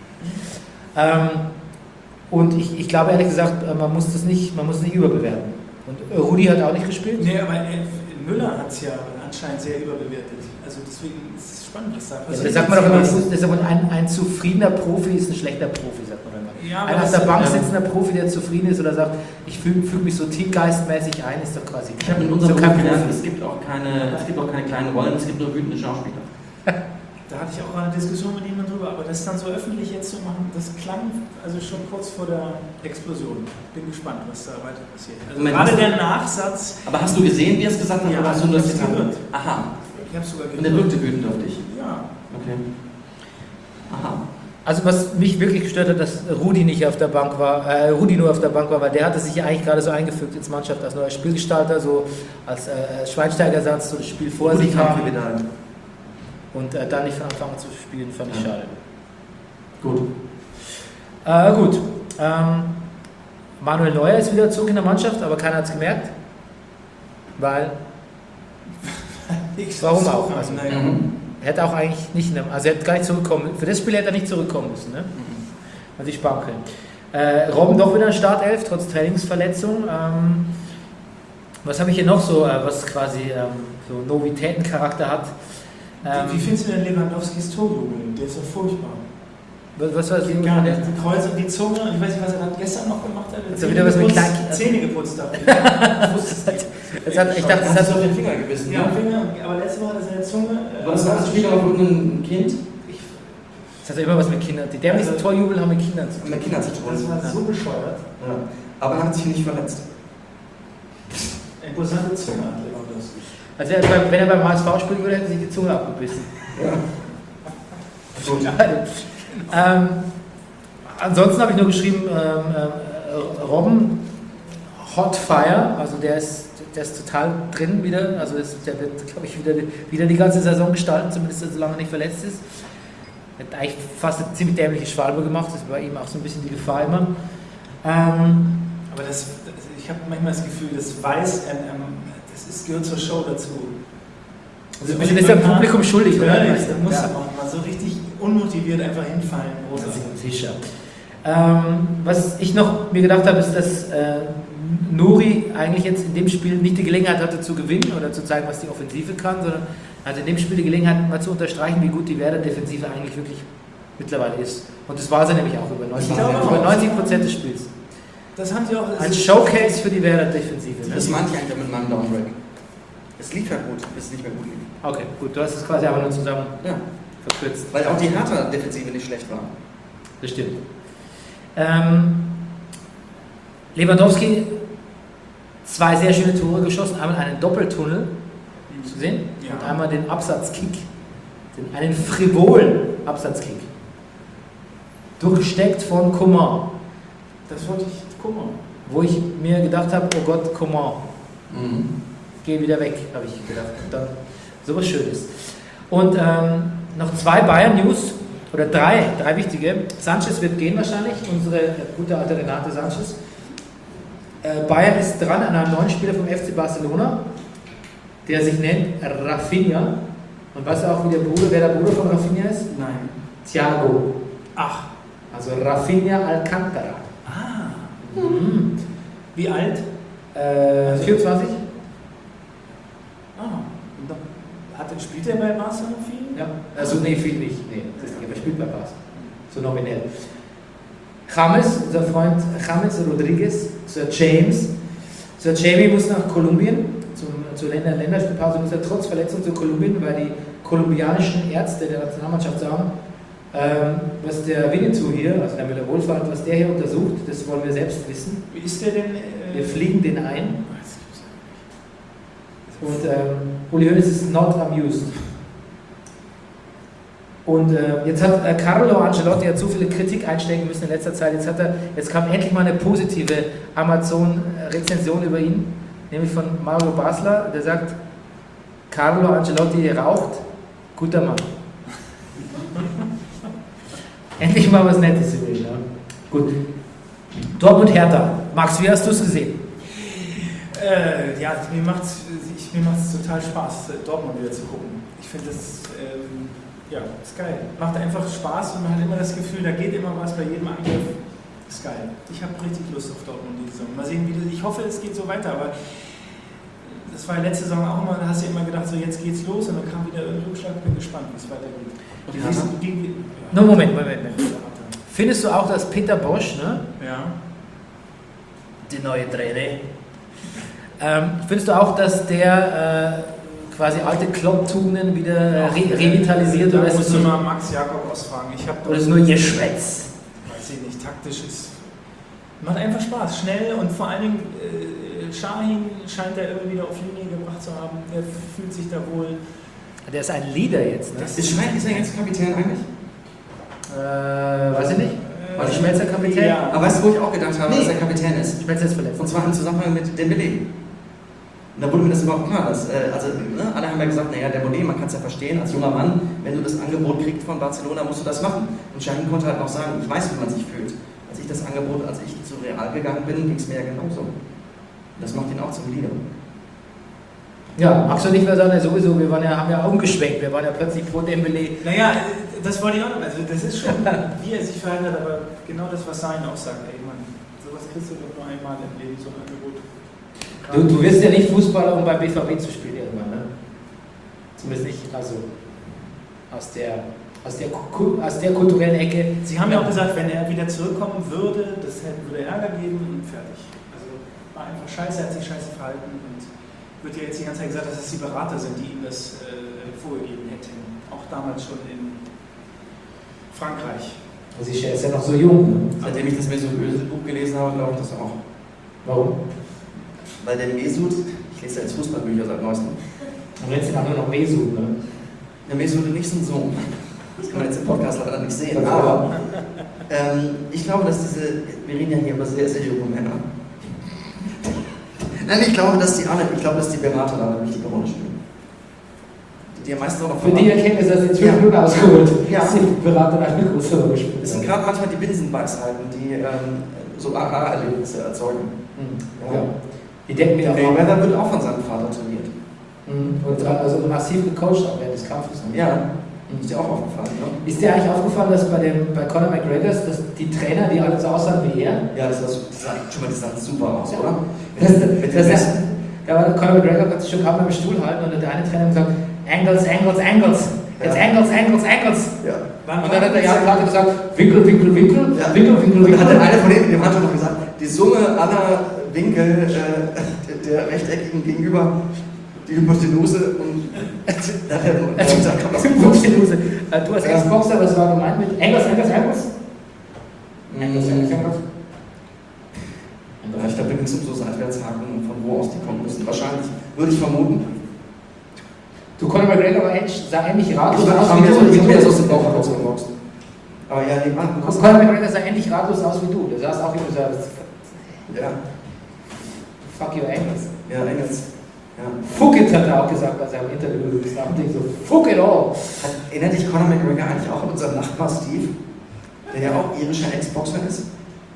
Ähm, und ich, ich glaube ehrlich gesagt, äh, man muss das nicht, man muss es nicht überbewerten. Und äh, Rudi hat auch nicht gespielt. Nee, aber äh, Müller hat es ja anscheinend sehr überbewertet. Also deswegen ist es spannend, was da Ja, passiert. das sagt man doch immer, das ist aber ein, ein zufriedener Profi ist ein schlechter Profi, sagt man immer. Ja, aber Ein auf das- der Bank ja. sitzender Profi, der zufrieden ist oder sagt, ich fühle fühl mich so teamgeistmäßig ein, ist doch quasi Ich habe in unserem so Beruf kein gelernt, Profi. es gibt auch keine, es gibt auch keine kleinen Rollen, es gibt nur wütende Schauspieler. Da hatte ich auch eine Diskussion mit jemandem drüber, aber das dann so öffentlich jetzt zu machen, das klang also schon kurz vor der Explosion. Bin gespannt, was da weiter passiert. Also Moment, gerade hast du- der Nachsatz, Aber hast du gesehen, wie er es gesagt hat? Ja, oder hast du nur ich das hab's getan? gehört. Aha. ich habe sogar Und er wirkte wütend auf dich. Ja, Okay. Aha. Also was mich wirklich gestört hat, dass Rudi nicht auf der Bank war, äh, Rudi nur auf der Bank war, weil der hatte sich ja eigentlich gerade so eingefügt ins Mannschaft als neuer Spielgestalter, so als äh, Schweinsteigersatz, so das Spiel vor Rudi sich kam haben für Vidal. und äh, dann nicht von Anfang an zu spielen, fand ich Ja. schade. Gut. Äh, gut, ähm, Manuel Neuer ist wieder zurück in der Mannschaft, aber keiner hat es gemerkt, weil ich Warum auch? Also, naja. Mhm. er hätte auch eigentlich nicht, in der, also er hätte gar nicht zurückkommen, für das Spiel hätte er nicht zurückkommen müssen, ne? Also ich sparen können. Äh, Robben doch wieder in Startelf, trotz Trainingsverletzung. Ähm, was habe ich hier noch so, äh, was quasi ähm, so Novitätencharakter hat? Ähm, Wie, wie findest du denn Lewandowskis Torjubel? Der ist doch furchtbar. Was, was war das? Geht gar nicht. Die Kreuz und die Zunge, ich weiß nicht, was er dann gestern noch gemacht hat. Hat er wieder was mit geputzt, Klein- Zähne geputzt hat. Das hat, ich dachte, das hat auf den Finger gebissen. Ja, ne? Finger, aber letzte Woche hat er seine Zunge. äh, War das das Spiel auf irgendein Kind? Ich, das hat immer was mit Kindern. Die dämlichsten Also- Torjubel haben mit Kindern zu tun. Mit Kindern zu tun. das war so bescheuert. Ja. Aber er hat sich nicht verletzt. Imposante Zunge hat Lewandowski. Also er, beim- wenn er beim H S V spielen würde, hätte er sich die Zunge abgebissen. Ja. Gut. ähm, ansonsten habe ich nur geschrieben, ähm, äh, Robben Hot Fire, also der ist, der ist total drin wieder, also das, der wird, glaube ich, wieder, wieder die ganze Saison gestalten, zumindest solange er nicht verletzt ist. Er hat eigentlich fast eine ziemlich dämliche Schwalbe gemacht, das war ihm auch so ein bisschen die Gefahr immer. Ähm, Aber das, das, ich habe manchmal das Gefühl, das weiß, ähm, ähm, das ist, gehört zur Show dazu. also ein bisschen ist er dem Publikum schuldig, oder? Ja, da muss Ja. er auch mal so richtig unmotiviert einfach hinfallen. Großartig. Sicher. Ähm, was ich noch mir gedacht habe, ist, dass äh, Nuri eigentlich jetzt in dem Spiel nicht die Gelegenheit hatte zu gewinnen oder zu zeigen, was die Offensive kann, sondern hatte in dem Spiel die Gelegenheit, mal zu unterstreichen, wie gut die Werder-Defensive eigentlich wirklich mittlerweile ist. Und das war sie nämlich auch über neunzig Prozent des Spiels. Das haben sie auch. Ein Showcase für die Werder-Defensive. Ne? Das meinte ich eigentlich mit meinem Downbreak. Es lief ja gut, bis es nicht mehr gut lief. Okay, gut, du hast es quasi einfach nur zusammen Ja. verkürzt. Weil auch die Hertha-Defensive nicht schlecht war. Das stimmt. Ähm, Lewandowski, zwei sehr schöne Tore geschossen, einmal einen Doppeltunnel zu sehen Ja. und einmal den Absatzkick, den, einen frivolen Absatzkick. Durchsteckt von Coman, Das wollte ich gucken. wo ich mir gedacht habe, oh Gott, Coman, Mhm. geh wieder weg, habe ich gedacht. Und dann sowas Schönes. Und ähm, noch zwei Bayern-News, oder drei, drei wichtige. Sanchez wird gehen wahrscheinlich, unsere gute alte Renate Sanchez. Äh, Bayern ist dran an einem neuen Spieler vom F C Barcelona, der sich nennt Rafinha. Und weißt du auch, wie der Bruder, wer der Bruder von Rafinha ist? Nein. Thiago. Ach. Also Rafinha Alcantara. Ah. Mhm. Wie alt? Äh, vierundzwanzig? Ah. Und dann hat, spielt er bei Barca noch viel? Ja, also nee, viel nicht. Nee, das ist nicht, aber spielt bei Barca. So nominell. James, unser Freund James Rodriguez, Sir James. Sir Jamie muss nach Kolumbien, zum, zur Länder Länderspielpause muss er trotz Verletzung zu Kolumbien, weil die kolumbianischen Ärzte der Nationalmannschaft sagen, ähm, was der Winnetou hier, also der Müller-Wohlfahrt, was der hier untersucht, das wollen wir selbst wissen. Wie ist der denn? Äh, Wir fliegen den ein. Und ähm, Uli Hoeneß ist not amused. Und äh, jetzt hat äh, Carlo Ancelotti hat so viele Kritik einstecken müssen in letzter Zeit. Jetzt, hat er, jetzt kam endlich mal eine positive Amazon-Rezension über ihn, nämlich von Mario Basler, der sagt, Carlo Ancelotti raucht, guter Mann. Endlich mal was Nettes über ihn. Ja. Gut. Dortmund Hertha. Max, wie hast du es gesehen? Äh, ja, mir macht es mir macht's total Spaß, Dortmund wieder zu gucken. Ich finde das, ähm, ja, ist geil. Macht einfach Spaß und man hat immer das Gefühl, da geht immer was bei jedem Angriff. Ist geil. Ich habe richtig Lust auf Dortmund diese Saison. Mal sehen, wie das, ich hoffe, es geht so weiter, aber das war letzte Saison auch immer, da hast du immer gedacht, so jetzt geht's los und dann kam wieder ein Rückschlag. Bin gespannt, wie es weitergeht. Die Ja. nächsten- die- No, Moment, Moment, Moment. Findest du auch, dass Peter Bosch, ne, Ja. die neue Trainer, ähm, findest du auch, dass der äh, quasi alte Klopp-Tugenden wieder äh, re revitalisiert Da oder ist es musst du nur, mal Max Jakob ausfragen. Ich habe oder ist es nur Geschwätz? weiß ich nicht, taktisch ist. Macht einfach Spaß, schnell und vor allen Dingen äh, Şahin scheint er irgendwie wieder auf Linie gebracht zu haben. Er fühlt sich da wohl. Der ist ein Leader jetzt, ne? Das Ist Schmeid, ist er jetzt Kapitän eigentlich? Äh, weiß ich nicht. War die Schmelzer Kapitän? Ja. Aber weißt du, wo ich auch gedacht habe, Nee. dass er Kapitän ist? Schmelzer ist verletzt. Und zwar im Zusammenhang mit Dembélé. Und da wurde mir das überhaupt klar. Dass, äh, also, ne, alle haben ja gesagt, naja, Dembélé, man kann es ja verstehen, als junger Mann, wenn du das Angebot kriegst von Barcelona, musst du das machen. Und Şahin konnte halt noch sagen, ich weiß, wie man sich fühlt. Als ich das Angebot, als ich zu Real gegangen bin, ging es mir ja genauso. Das macht ihn auch zum Leader. Ja, Max und ich, wir sagen ja sowieso, wir waren ja, haben ja umgeschwenkt, wir waren ja plötzlich pro Dembélé. Naja, das wollte ich auch noch. Also, das ist schon, wie er sich verhalten hat, aber genau das, was Şahin auch sagt. Ey, Mann, sowas kriegst du doch nur einmal im Leben, so ein Angebot. Du, du wirst ja nicht Fußballer, um beim B V B zu spielen irgendwann, ne? Zumindest nicht, also aus der aus der, aus der kulturellen Ecke. Sie haben ja auch gesagt, wenn er wieder zurückkommen würde, das hätte, würde Ärger geben und fertig. Also war einfach scheiße, er hat sich scheiße verhalten und wird ja jetzt die ganze Zeit gesagt, dass es die Berater sind, die ihm das äh, vorgegeben hätten. Auch damals schon in Frankreich. Also ich ist ja noch so jung. Ne? Seitdem ich das Mesut-Buch gelesen habe, glaube ich das auch. Warum? Weil der Mesut, ich lese ja jetzt Fußballbücher seit neuestem. Und jetzt sind alle noch Mesut, ne? Der Mesut hat nicht so einen Sohn. Das kann man jetzt im Podcast leider nicht sehen. Aber ähm, ich glaube, dass diese, wir reden ja hier über sehr, sehr junge Männer. Nein, ich glaube, dass die alle, ich glaube, dass die Berater da eine wichtige Rolle spielen. Die am meisten auch noch Für die Erkenntnis, dass jetzt fünf Minuten ausgeholt. Ja. Dass die Berater da eine große Rolle spielen. Es sind gerade manchmal die Binsenweisheiten, die ähm, so Aha-Erlebnisse erzeugen. Mhm. Ja. Die denken wieder Der Mayweather wird auch von seinem Vater trainiert. Mhm. Und also massiv gecoacht auch während des Kampfes. Ne? Ja, ist dir auch aufgefallen, ne? Ist dir eigentlich aufgefallen, dass bei, dem, bei Conor McGregor, dass die Trainer, die alle so aussahen wie er, Ja, das, das, das sah schon mal das sah super aus, oder? das, das, Mit das, dem das, da war Conor McGregor konnte sich schon kaum mehr im Stuhl halten und der eine Trainer hat gesagt, Angles, Angles, Angles, jetzt Ja. Angles, Angles, Angles. Ja. Und dann hat der Japaner gesagt, Winkel, Winkel, Winkel, Ja. Winkel, Winkel, Und dann hat der Winkel. eine von denen, dem hat er noch gesagt, die Summe aller Winkel äh, der, der rechteckigen gegenüber, die Hypotenuse und da hat er und da kam das Hypotenuse. Äh, Du als Ex-Boxer, was war gemeint mit Angles, Angles, Angles? Angles, Angles, Angles. Ja, ich glaube, da gibt es so Seitwärtshaken, von wo aus die kommen müssen. Wahrscheinlich, würde ich vermuten. Du, Conor McGregor war ähnlich, sah ähnlich ratlos Ich aus habe wie mir so, du. ich hab mir das aus dem Bauch herausgeboxt. Aber ja, nee, Mann, du hast Conor McGregor sah ähnlich ratlos aus wie du. Der saß auch immer so, Ja, fuck your Angles. ja, Engels. Ja. Fuck it, hat er auch gesagt bei seinem Interview. Das war ein Ding so, fuck it all. Hat, erinnert dich Conor McGregor eigentlich auch an unseren Nachbar Steve, der ja auch irischer Ex-Boxer ist?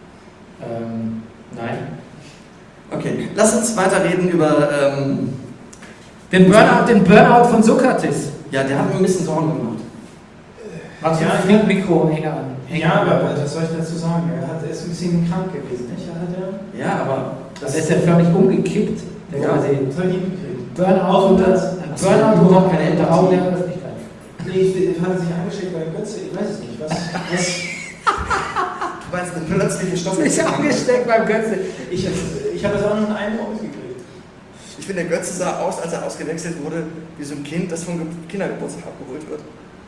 Ähm, nein. Okay, lass uns weiterreden über. Ähm, Den Burnout, den Burnout von Sokrates. ja, der hat mir ein bisschen Sorgen gemacht. Magst du Ja, das ja. Mikro enger an? Ja, aber was soll ich dazu sagen? Er hat, er ist ein bisschen krank gewesen, nicht? Hat er? Ja, aber. Das ist ja förmlich umgekippt. Der Ja. quasi Das habe ich nicht mitgekriegt. Burnout Auch unter, das- ein Achso, Burnout unter keine unter Empathie. Augen der Öffentlichkeit. Nee, ich, hat er sich angesteckt bei Götze? Ich weiß es nicht. Was? was? Du meinst eine plötzliche Ist Stoffwechselkrankheit? angesteckt beim Götze. Ich, ich habe das auch nur in einem Ohr mitgekriegt. Ich finde, der Götze sah aus, als er ausgewechselt wurde, wie so ein Kind, das vom Ge- Kindergeburtstag abgeholt wird.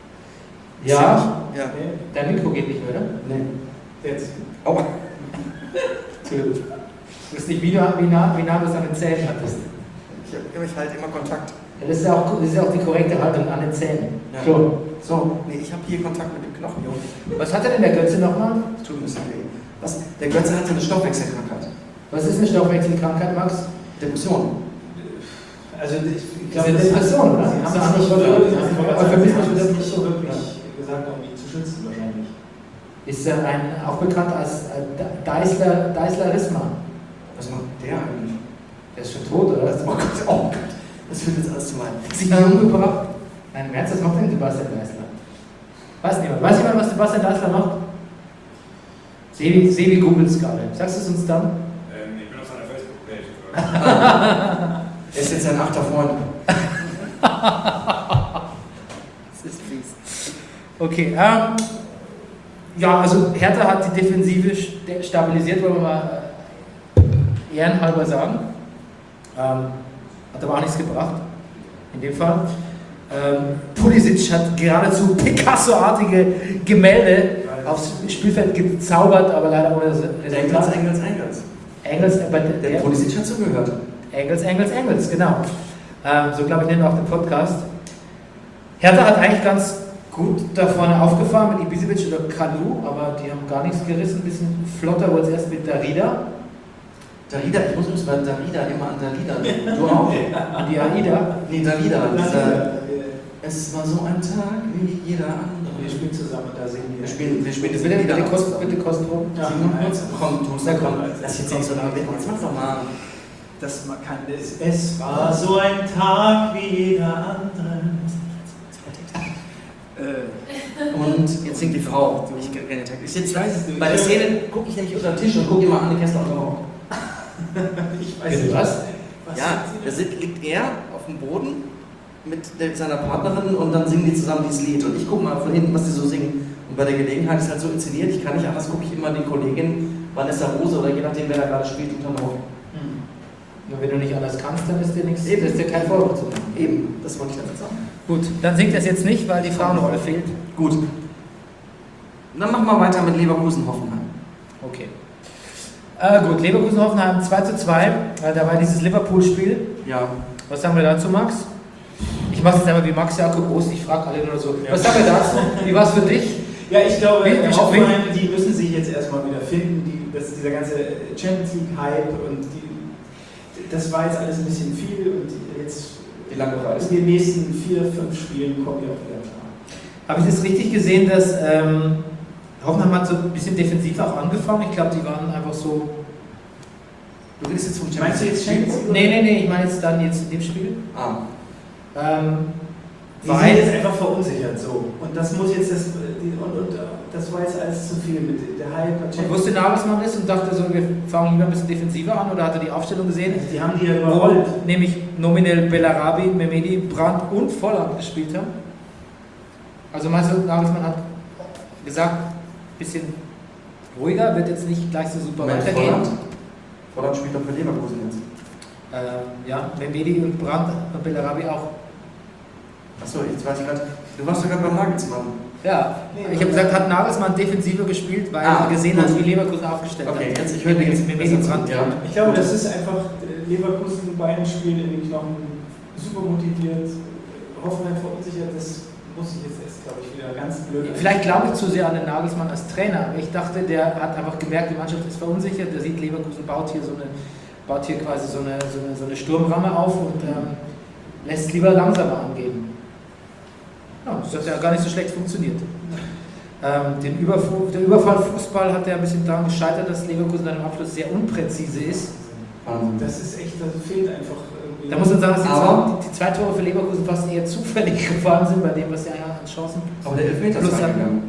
Ja, Ja. Okay. dein Mikro geht nicht mehr, oder? Nee. Jetzt. Aua. Entschuldigung. Du weißt nicht, wie nah, wie nah, wie nah du es an den Zähnen hattest. Ich habe ich halt immer Kontakt. Ja, das, ist ja auch, das ist ja auch die korrekte Haltung an den Zähnen. Ja. So. So, nee, ich habe hier Kontakt mit dem Knochen, Junge. Was hatte denn der Götze nochmal? Das tut ein bisschen weh. Was? Der Götze hatte eine Stoffwechselkrankheit. Was ist eine Stoffwechselkrankheit, Max? Depression. Also ich, ich Das glaube, ist eine Depression, oder? Sie Das haben ist es nicht, ein wirklich- anderes Wort. Sie Aber für mich haben ist es das nicht so wirklich gesagt, um ihn zu schützen wahrscheinlich. Ist er ein, auch bekannt als äh, Deisler, Deislerisma. Was macht der eigentlich? Der ist schon tot, oder? Oh Gott, oh Gott. Das wird jetzt alles zu meinen. Sich umgebracht. Nein, im Ernst, was macht denn Sebastian Deisler? Weiß niemand. Weiß jemand, was Sebastian Deisler macht? Sebi, Sebi googelt es gerade. Sagst du es uns dann? Ähm, ich bin auf seiner Facebook-Page. Er ist jetzt sein achter Freund. Das ist fies. Okay, ähm, ja, also Hertha hat die Defensive st- stabilisiert, wollen wir mal äh, ehrenhalber sagen. Ähm, hat aber auch nichts gebracht, in dem Fall. Ähm, Pulisic hat geradezu Picasso-artige Gemälde aufs Spielfeld gezaubert, aber leider ohne Engels, Resultat. Engels, Engels. Engels, aber der, Der Pulisic hat zugehört. Engels, Engels, Engels, genau. Ähm, so glaube ich nennen wir auch den Podcast. Hertha hat eigentlich ganz gut da vorne aufgefahren mit Ibisevic oder Kalu, aber die haben gar nichts gerissen. Ein bisschen flotter wurde es erst mit Darida. Darida, ich muss übrigens bei Darida immer an Darida denken. Du auch? An die Aida. Nee, Darida. Dieser, Wir es war so ein Tag wie jeder andere. spielen zusammen, da sehen wir. Wir spielen, wir spielen das Bitte, Lieder bitte, noch Kost, zusammen. bitte Kostproben. Ja, Sieh mal kurz. Komm, du musst da Na, komm. kommen. Lass jetzt nicht so lange weg. Jetzt mach doch mal. Das man kann es. Es war so ein Tag wie jeder andere. Äh, Und jetzt singt die Frau. Ich kenne den Text. Ich sitze weiß es nicht. bei der Szene, gucke ich nämlich unter den Tisch und gucke immer Anne Kessler unter den Rock. ich weiß Bitte nicht. was? Was Ja, sind da Sie sit- liegt er auf dem Boden mit der, seiner Partnerin und dann singen die zusammen dieses Lied. Und ich gucke mal von hinten, was die so singen. Und bei der Gelegenheit ist halt so inszeniert, ich kann nicht anders, gucke ich immer den Kolleginnen Vanessa Rose oder je nachdem, wer da gerade spielt, unterm Auge. Mhm. Nur wenn du nicht anders kannst, dann ist dir nichts, Eben. ist dir kein Vorwurf zu machen. Eben, das wollte ich damit sagen. Gut, dann singt das jetzt nicht, weil die Frauenrolle fehlt. Gut. Dann machen wir weiter mit Leverkusen-Hoffenheim. Okay. Äh, gut, Leverkusen-Hoffenheim zwei zu zwei. Äh, da war dieses Liverpool-Spiel. Ja. Was sagen wir dazu, Max? Ich mache es jetzt einmal wie Max Jakob Groß, ich frage alle nur so. Ja. Was sagen wir dazu? Wie war es für dich? Ja, ich glaube, wie, wie Hoffenheim, die müssen sich jetzt erstmal wieder finden. Die, das, dieser ganze Champions League-Hype und die, das war jetzt alles ein bisschen viel und jetzt die lange Reise. In den nächsten vier, fünf Spielen kommen wir auch wieder klar. Habe ich das richtig gesehen, dass ähm, Hoffenheim hat so ein bisschen defensiv auch angefangen? Ich glaube, die waren einfach so. Du willst jetzt vom Meinst du jetzt Champions League? Nee, nee, nee, ich meine jetzt dann jetzt in dem Spiel. Ah. Ähm, die sind jetzt einfach verunsichert so. Und das muss jetzt das. Die, und, und das war jetzt alles zu viel mit der Hype. Und wusste Nagelsmann ist und dachte so, wir fangen lieber ein bisschen defensiver an oder hat er die Aufstellung gesehen? Also die haben die ja überrollt. Wo nämlich nominell Bellarabi, Mehmedi, Brandt und Volland gespielt haben. Also meinst du, Nagelsmann hat gesagt, ein bisschen ruhiger, wird jetzt nicht gleich so super weitergehen? Volland? Volland spielt doch für Leverkusen jetzt. Ähm, ja, Mehmedi und Brandt und Bellarabi auch. Achso, jetzt weiß ich gerade, du warst doch gerade beim Nagelsmann. Ja, nee, ich habe gesagt, hat Nagelsmann defensiver gespielt, weil ah, er gesehen gut. hat, wie Leverkusen aufgestellt okay, hat. Jetzt, ich höre dir jetzt Mehmedi Brandt. Ja. Ich glaube, das ist einfach Leverkusen bei einem Spiel in den Knochen, super motiviert, Hoffenheim verunsichert, das muss ich jetzt erst, glaube ich, wieder ganz blöd. Vielleicht glaube ich zu sehr an den Nagelsmann als Trainer. Ich dachte, der hat einfach gemerkt, die Mannschaft ist verunsichert, der sieht, Leverkusen baut hier so eine, baut hier quasi so eine, so eine, so eine Sturmramme auf und ähm, lässt es lieber langsamer angehen. Ja, das hat ja gar nicht so schlecht funktioniert. Ähm, den Überfu der Überfallfußball hat ja ein bisschen daran gescheitert, dass Leverkusen dann im Abschluss sehr unpräzise ist. Das ist echt, das fehlt einfach irgendwie. Da muss man sagen, dass die, zwei, die, die zwei Tore für Leverkusen fast eher zufällig gefallen sind, bei dem, was sie ja an Chancen. Aber der Elfmeter ist reingegangen.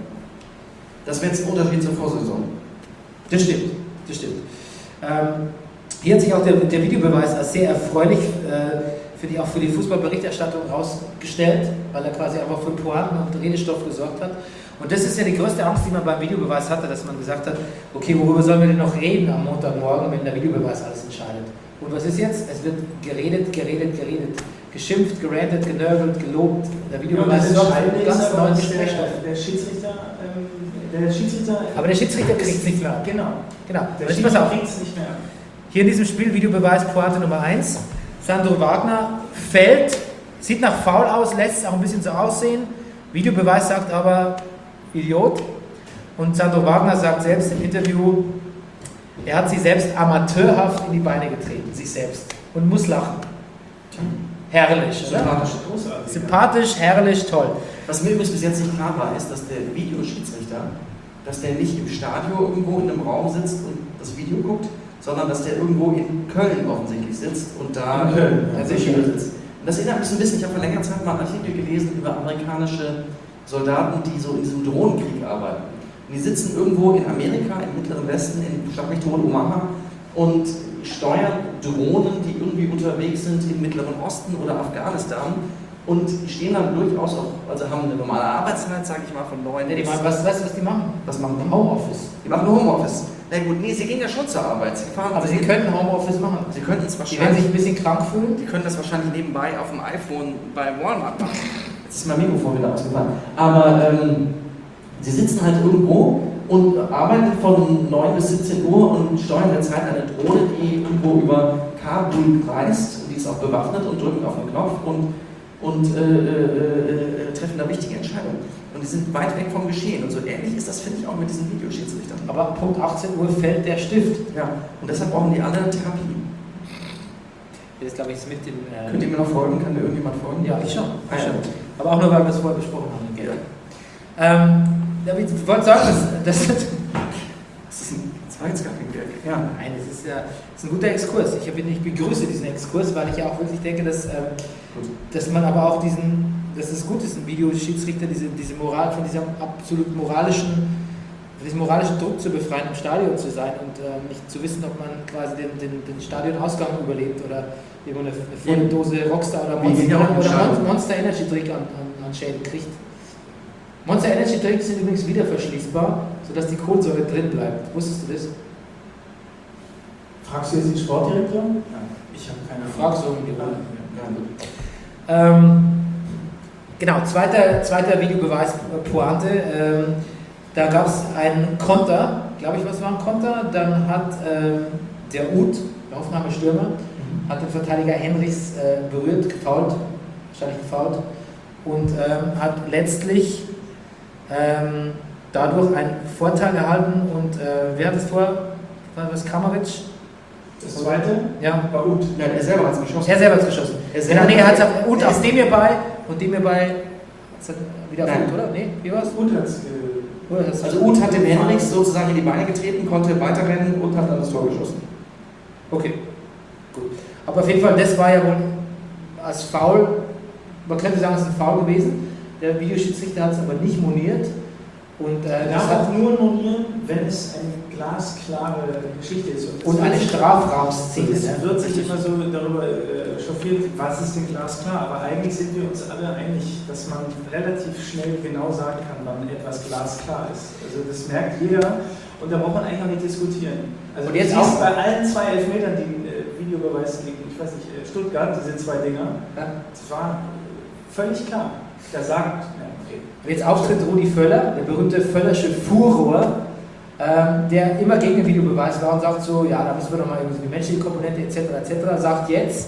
Das wäre jetzt ein Unterschied zur Vorsaison. Das stimmt, das stimmt. Ähm, hier hat sich auch der, der Videobeweis als sehr erfreulich äh, für die, auch für die Fußballberichterstattung herausgestellt, weil er quasi einfach für Pointen und Redestoff gesorgt hat. Und das ist ja die größte Angst, die man beim Videobeweis hatte, dass man gesagt hat, okay, worüber sollen wir denn noch reden am Montagmorgen, wenn der Videobeweis alles entscheidet? Und was ist jetzt? Es wird geredet, geredet, geredet, geschimpft, gerantet, genörgelt, gelobt. Der Videobeweis ja, sorgt für ganz neuen Gesprächsstoff. Der, der Schiedsrichter, ähm, der Schiedsrichter... Aber der Schiedsrichter kriegt es nicht mehr. Genau. genau. Der Aber Schiedsrichter kriegt es nicht mehr. Hier in diesem Spiel Videobeweis Pointe Nummer eins. Sandro Wagner fällt, sieht nach Foul aus, lässt es auch ein bisschen so aussehen. Videobeweis sagt aber Idiot. Und Sandro Wagner sagt selbst im Interview, er hat sie selbst amateurhaft in die Beine getreten, sich selbst. Und muss lachen. Herrlich, oder? Sympathisch. Großartig. Sympathisch, herrlich, toll. Was mir übrigens bis jetzt nicht klar war, ist, dass der Videoschiedsrichter, dass der nicht im Stadion irgendwo in einem Raum sitzt und das Video guckt, sondern dass der irgendwo in Köln offensichtlich sitzt und da in Köln, ja, sicher sitzt. Und das erinnert mich so ein bisschen, ich habe vor längerer Zeit mal einen Artikel gelesen über amerikanische Soldaten, die so in diesem Drohnenkrieg arbeiten. Und die sitzen irgendwo in Amerika, im Mittleren Westen, in Schlag mich tot, Omaha, und steuern Drohnen, die irgendwie unterwegs sind im Mittleren Osten oder Afghanistan. Und die stehen dann durchaus auch, also haben eine normale Arbeitszeit, sage ich mal, von neun Ja, die machen, was, weißt du, was die machen? Was machen die? Homeoffice. Die machen Homeoffice. Na gut, nee, sie gehen ja schon zur Arbeit. Sie fahren, Aber sie können Homeoffice machen. Sie könnten es Die werden wahrscheinlich, sich ein bisschen krank fühlen. die können das wahrscheinlich nebenbei auf dem iPhone bei Walmart machen. Jetzt ist mein Mikrofon wieder ausgefallen. Aber ähm, sie sitzen halt irgendwo und arbeiten von neun bis siebzehn Uhr und steuern derzeit eine Drohne, die irgendwo über Kabul kreist. Und die ist auch bewaffnet und drücken auf den Knopf und, und äh, äh, äh, treffen da wichtige Entscheidungen. Und die sind weit weg vom Geschehen. Und so ähnlich ist das, finde ich, auch mit diesen Videoschiedsrichtern. Aber ab Punkt achtzehn Uhr fällt der Stift. Ja, und deshalb brauchen die alle Therapie. Das glaube ich ist mit dem. Äh Könnt ihr mir noch folgen? Kann mir irgendjemand folgen? Ja, ich schon. Ah, ja. Aber auch nur, weil wir es vorher besprochen haben. Ja. Ähm, David, ich wollte sagen, dass. das Das ist ein, das war jetzt gar kein Gag. Ja. Nein, das ist ja das ist ein guter Exkurs. Ich, bin, ich begrüße diesen Exkurs, weil ich ja auch wirklich denke, dass, ähm, dass man aber auch diesen, dass es gut ist, ein Videoschiedsrichter, diese, diese Moral, von dieser absolut moralischen diesen moralischen Druck zu befreien, im Stadion zu sein und äh, nicht zu wissen, ob man quasi den, den, den Stadionausgang überlebt oder eine, eine volle Dose Rockstar oder Monster, oder Monster Energy Drink an, an, an Schäden kriegt. Monster Energy Drinks sind übrigens wieder verschließbar, sodass die Kohlensäure drin bleibt. Wusstest du das? Fragst du jetzt den Sportdirektor? Nein, ich habe keine Frage. Frag so ähm, Genau, zweiter, zweiter Videobeweis Pointe. Ähm, da gab es einen Konter, glaube ich, was war ein Konter? Dann hat ähm, der Uth, der Aufnahmestürmer, mhm. hat den Verteidiger Henrichs äh, berührt, gefoult, wahrscheinlich gefoult, und ähm, hat letztlich ähm, dadurch einen Vorteil erhalten. Und äh, wer hat das Tor? War das Kramaric? Das zweite? Ja. War Uth. Ja, er selber hat es geschossen. Er selber hat es geschossen. Er selber genau, nee, er hat es hat- Uth aus dem hierbei und dem hierbei wieder auf Nein. Uth, oder? Nee, wie war's? Uth hat es Oder das Also Uth hat dem Henrichs sozusagen in die Beine getreten, konnte weiterrennen und hat dann das Tor geschossen. Okay, gut. Aber auf jeden Fall, das war ja wohl als Foul, man könnte sagen, es ist ein Foul gewesen. Der Videoschiedsrichter hat es aber nicht moniert. Und, äh, Er das darf hat, auch nur monieren, wenn es eine glasklare Geschichte ist. das und eine wird sich- Strafraumszene. Und es ne? wird sich immer so darüber äh, chauffiert, was ist denn glasklar, aber eigentlich sind wir uns alle einig, dass man relativ schnell genau sagen kann, wann etwas glasklar ist. Also das merkt jeder und da braucht man eigentlich auch nicht diskutieren. Also Und jetzt du siehst auch- bei allen zwei Elfmetern, die äh, Videobeweis gegen, ich weiß nicht, äh, Stuttgart, diese zwei Dinger, Ja. das war völlig klar. Der sagt, ja, okay. Jetzt auftritt Rudi Völler, der berühmte Völlersche Furor, ähm, der immer gegen den Videobeweis war und sagt so, ja, da müssen wir doch mal irgendwie so die menschliche Komponente et cetera et cetera, sagt jetzt,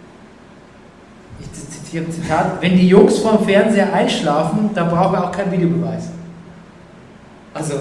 ich zitiere ein Zitat, wenn die Jungs vom Fernseher einschlafen, dann brauchen wir auch keinen Videobeweis. Also,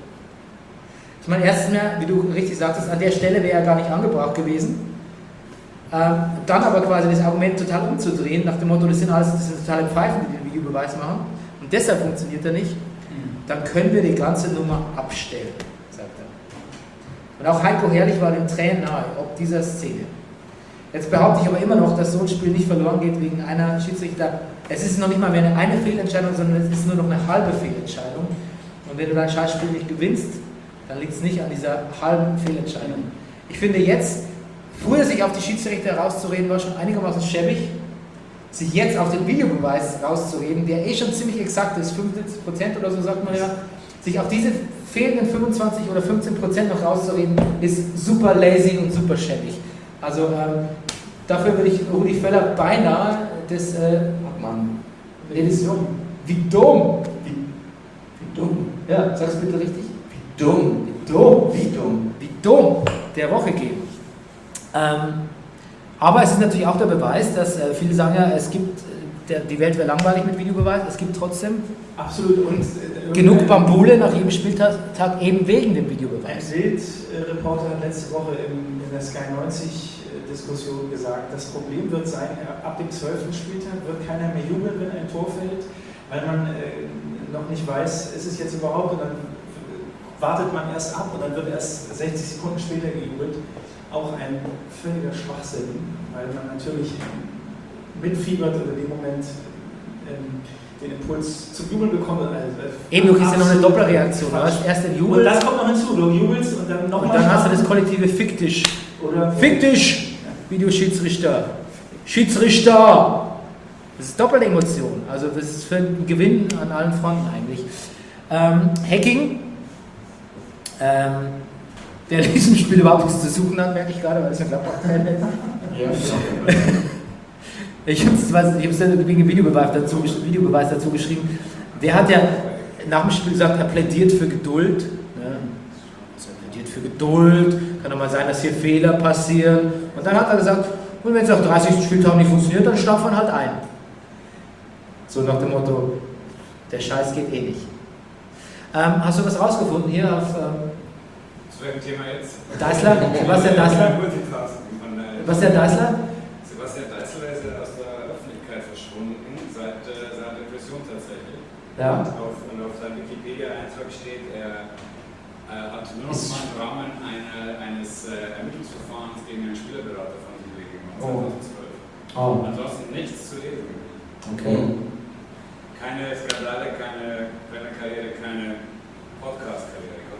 ich meine, erstens mal, wie du richtig sagtest, an der Stelle wäre er gar nicht angebracht gewesen. Ähm, dann aber quasi das Argument total umzudrehen, nach dem Motto, das sind alles das sind totale Pfeifen, die den Videobeweis machen, und deshalb funktioniert er nicht, dann können wir die ganze Nummer abstellen, sagt er. Und auch Heiko Herrlich war den Tränen nahe, ob dieser Szene. Jetzt behaupte ich aber immer noch, dass so ein Spiel nicht verloren geht wegen einer Schiedsrichter. Es ist noch nicht mal mehr eine, eine Fehlentscheidung, sondern es ist nur noch eine halbe Fehlentscheidung. Und wenn du dein Scheißspiel nicht gewinnst, dann liegt es nicht an dieser halben Fehlentscheidung. Ich finde jetzt, früher sich auf die Schiedsrichter rauszureden, war schon einigermaßen schäbig. Sich jetzt auf den Videobeweis rauszureden, der eh schon ziemlich exakt ist, fünfundsiebzig Prozent oder so sagt man ja, sich auf diese fehlenden fünfundzwanzig oder fünfzehn Prozent noch rauszureden, ist super lazy und super schäbig. Also ähm, dafür würde ich Rudi Völler beinahe das... Äh, Ach Mann. nee, das wie dumm! Wie, wie dumm. Ja, sag's bitte richtig. Wie dumm. Wie dumm! Wie dumm. Wie dumm der Woche geben. Ähm, aber es ist natürlich auch der Beweis, dass äh, viele sagen ja, es gibt, äh, der, die Welt wäre langweilig mit Videobeweis, es gibt trotzdem Absolut. Und, äh, genug Bambule nach jedem Spieltag Tag eben wegen dem Ein Videobeweis. Bild-Reporter hat letzte Woche in, in der Sky neunzig-Diskussion gesagt, das Problem wird sein, ab dem zwölften Spieltag wird keiner mehr jubeln, wenn ein Tor fällt, weil man äh, noch nicht weiß, ist es jetzt überhaupt, und dann wartet man erst ab und dann wird erst sechzig Sekunden später gejubelt. Auch ein völliger Schwachsinn, weil man natürlich mitfiebert oder in dem Moment ähm, den Impuls zum Jubeln bekommt. Also, Eben, du kriegst ja noch eine Doppelreaktion. Du hast erst den Und Jubel das kommt noch hinzu, du jubelst und dann nochmal. und dann hast du das kollektive Fick dich. Oder Fick dich! Videoschiedsrichter. Schiedsrichter! Das ist Doppelemotion. Also das ist für einen Gewinn an allen Fronten eigentlich. Ähm, Hacking. Ähm, der in diesem Spiel überhaupt nichts zu suchen hat, merke ich gerade, weil es ein Gladbach-Fan ist. Ja, Ich habe es dann wegen dem Videobeweis dazu, Videobeweis dazu geschrieben. Der hat ja nach dem Spiel gesagt, er plädiert für Geduld. Ne? Also er plädiert für Geduld. Kann doch mal sein, dass hier Fehler passieren. Und dann hat er gesagt, und wenn es nach dreißigsten Spieltag nicht funktioniert, dann stapft man halt ein. So nach dem Motto, der Scheiß geht eh nicht. Ähm, hast du was rausgefunden hier auf ähm, Zu welchem Thema jetzt? Deisler? Sebastian Deisler? Multitasking von der Sebastian Deisler? Sebastian Deisler ist ja aus der Öffentlichkeit verschwunden, seit äh, seiner Depression tatsächlich. Ja. Auf, und auf seinem Wikipedia-Eintrag steht, er äh, hat nur noch mal im Rahmen eine, eines äh, Ermittlungsverfahrens gegen einen Spielerberater von sich gegeben, Oh. zweitausendzwölf. Oh. Ansonsten nichts zu lesen. Okay. Keine Skandale, keine, keine Karriere, keine Podcast-Karriere.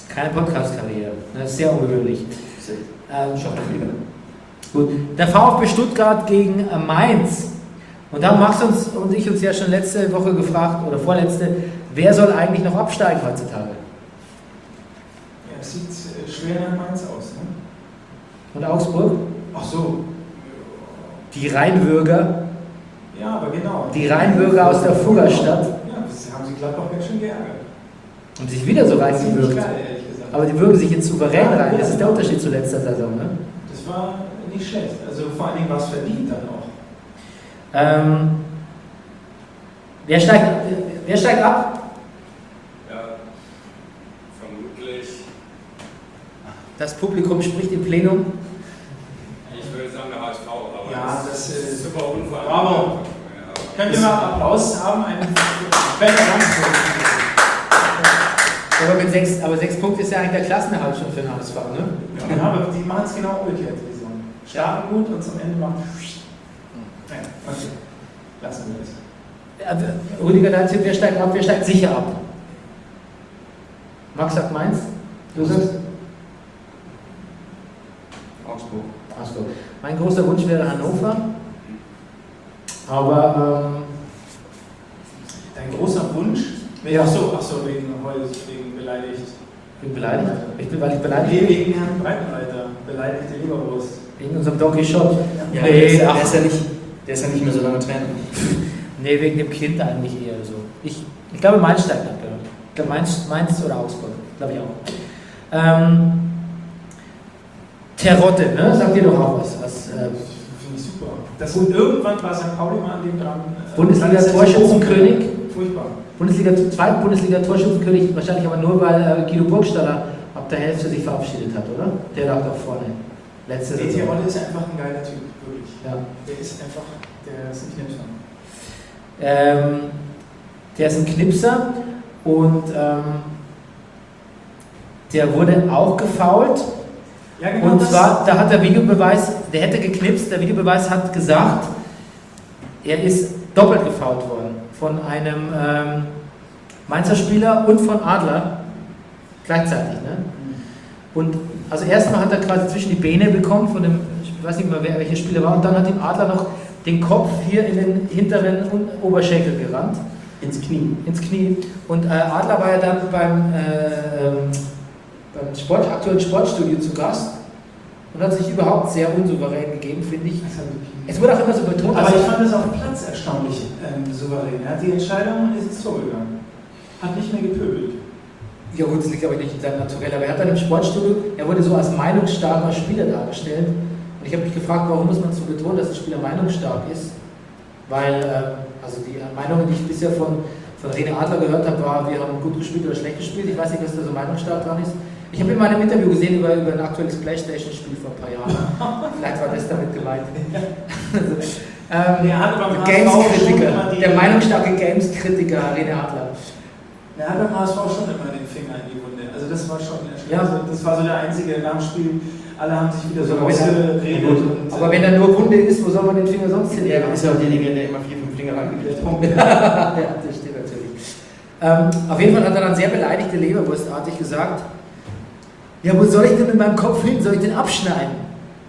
Keine Podcast-Karriere. Das ist sehr ungewöhnlich. Ähm, schon Gut. Der VfB Stuttgart gegen äh, Mainz. Und da haben Max uns und ich uns ja schon letzte Woche gefragt, oder vorletzte, wer soll eigentlich noch absteigen heutzutage? Ja, es sieht äh, schwer nach Mainz aus, ne? Und Augsburg? Ach so. Die Rheinbürger. Ja, aber genau. Die Rheinbürger aus der Fuggerstadt. Ja, das haben sie Gladbach ganz schön geärgert. Und sich wieder so reingewürgt. Geil, ehrlich gesagt. Aber die würgen sich jetzt souverän rein. Das ist der Unterschied zu letzter Saison, ne? Das war nicht schlecht. Also vor allen Dingen war es verdient dann auch. Ähm, wer, steigt, wer steigt ab? Ja, vermutlich. Das Publikum spricht im Plenum. Ich würde sagen der H S V, aber Ja, das, das, ist äh, super unverantwortlich. Bravo. Ja, Könnt ihr mal Applaus haben? Einen Better Dank. Aber, mit sechs, aber sechs Punkte ist ja eigentlich der Klassenerhalt schon für den H S V, ne? Ja, aber die machen es genau umgekehrt, die Saison. Starten gut und zum Ende machen. Nein, okay. Lassen wir das. Ja, Rüdiger, dein Tipp, wer steigt ab? Wer steigt sicher ab? Max sagt Mainz. Du sagst? Augsburg. Achso. Mein großer Wunsch wäre Hannover. Aber, ähm, Dein großer Wunsch? Ja. Ach so, ach so, wegen heute, wegen beleidigt. ich bin beleidigt. Ich bin, weil ich Nee, beleidigt bin. wegen Herrn Breitenreiter. Beleidigte Leberwurst. Wegen unserem Don Quixote. Ja, nee, der, ist, der, ach, ist ja nicht, der ist ja nicht mehr so lange Trainer. nee, wegen dem Kind eigentlich eher so. Ich, ich glaube, Mainz steigt ab. Ja. Ich glaube, Mainz, Mainz oder Augsburg. Glaube ich auch. Ähm, Terodde, ne? Sagt ihr doch auch was. was äh, Finde ich super. Das und irgendwann war Sankt Pauli mal an dem dran. äh, Bundesliga-Torschützenkönig. Furchtbar. Bundesliga, zweiter Bundesliga-Torschützenkönig, wahrscheinlich aber nur, weil äh, Guido Burgstaller ab der Hälfte sich verabschiedet hat, oder? Der lag doch vorne. Letzte Der Saison. Terodde ist einfach ein geiler Typ, wirklich. Ja. Der ist einfach, der ist ein Knipser. Ähm, der ist ein Knipser und ähm, der wurde auch gefoult. Ja, genau. Und das- zwar, da hat der Videobeweis, der hätte geknipst, der Videobeweis hat gesagt, er ist doppelt gefoult worden. Von einem ähm, Mainzer Spieler und von Adler gleichzeitig. Ne? Und also erstmal hat er quasi zwischen die Beine bekommen von dem, ich weiß nicht mehr wer, welcher Spieler war, und dann hat ihm Adler noch den Kopf hier in den hinteren Oberschenkel gerannt. Ins Knie. Ins Knie. Und äh, Adler war ja dann beim, äh, ähm, beim Sport, aktuellen Sportstudio zu Gast und hat sich überhaupt sehr unsouverän gegeben, finde ich. Es wurde auch immer so betont, Aber dass ich fand es auf dem Platz erstaunlich ähm, souverän. Er hat die Entscheidung und ist ins Tor gegangen. Hat nicht mehr gepöbelt. ja gut, das liegt aber nicht in seinem Naturell, aber er hat dann im Sportstudio, er wurde so als meinungsstarker Spieler dargestellt. Und ich habe mich gefragt, warum muss man so betonen, dass ein Spieler meinungsstark ist? Weil, äh, also die Meinungen, die ich bisher von, von René Adler gehört habe, war, wir haben gut gespielt oder schlecht gespielt. Ich weiß nicht, was da so meinungsstark dran ist. Ich habe in meinem Interview gesehen über, über ein aktuelles Playstation-Spiel vor ein paar Jahren. Vielleicht war das damit gemeint. ähm, Der hat beim H S V schon Games-Kritiker, immer die- der meinungsstarke Games-Kritiker René Adler. Er hat beim H S V schon immer den Finger in die Wunde. Also das war schon erschreckend. Ja. Also das war so der einzige nach dem Spiel. Alle haben sich wieder so Aber wenn er- rausgeredet. und, Aber wenn er nur Wunde ist, wo soll man den Finger sonst hin? Er ist ja auch derjenige, der immer vier, fünf Finger reingekriegt hat. Ja, das stimmt natürlich. Ähm, auf jeden Fall hat er dann sehr beleidigte Leberwurstartig gesagt, ja, wo soll ich denn mit meinem Kopf hin? Soll ich den abschneiden?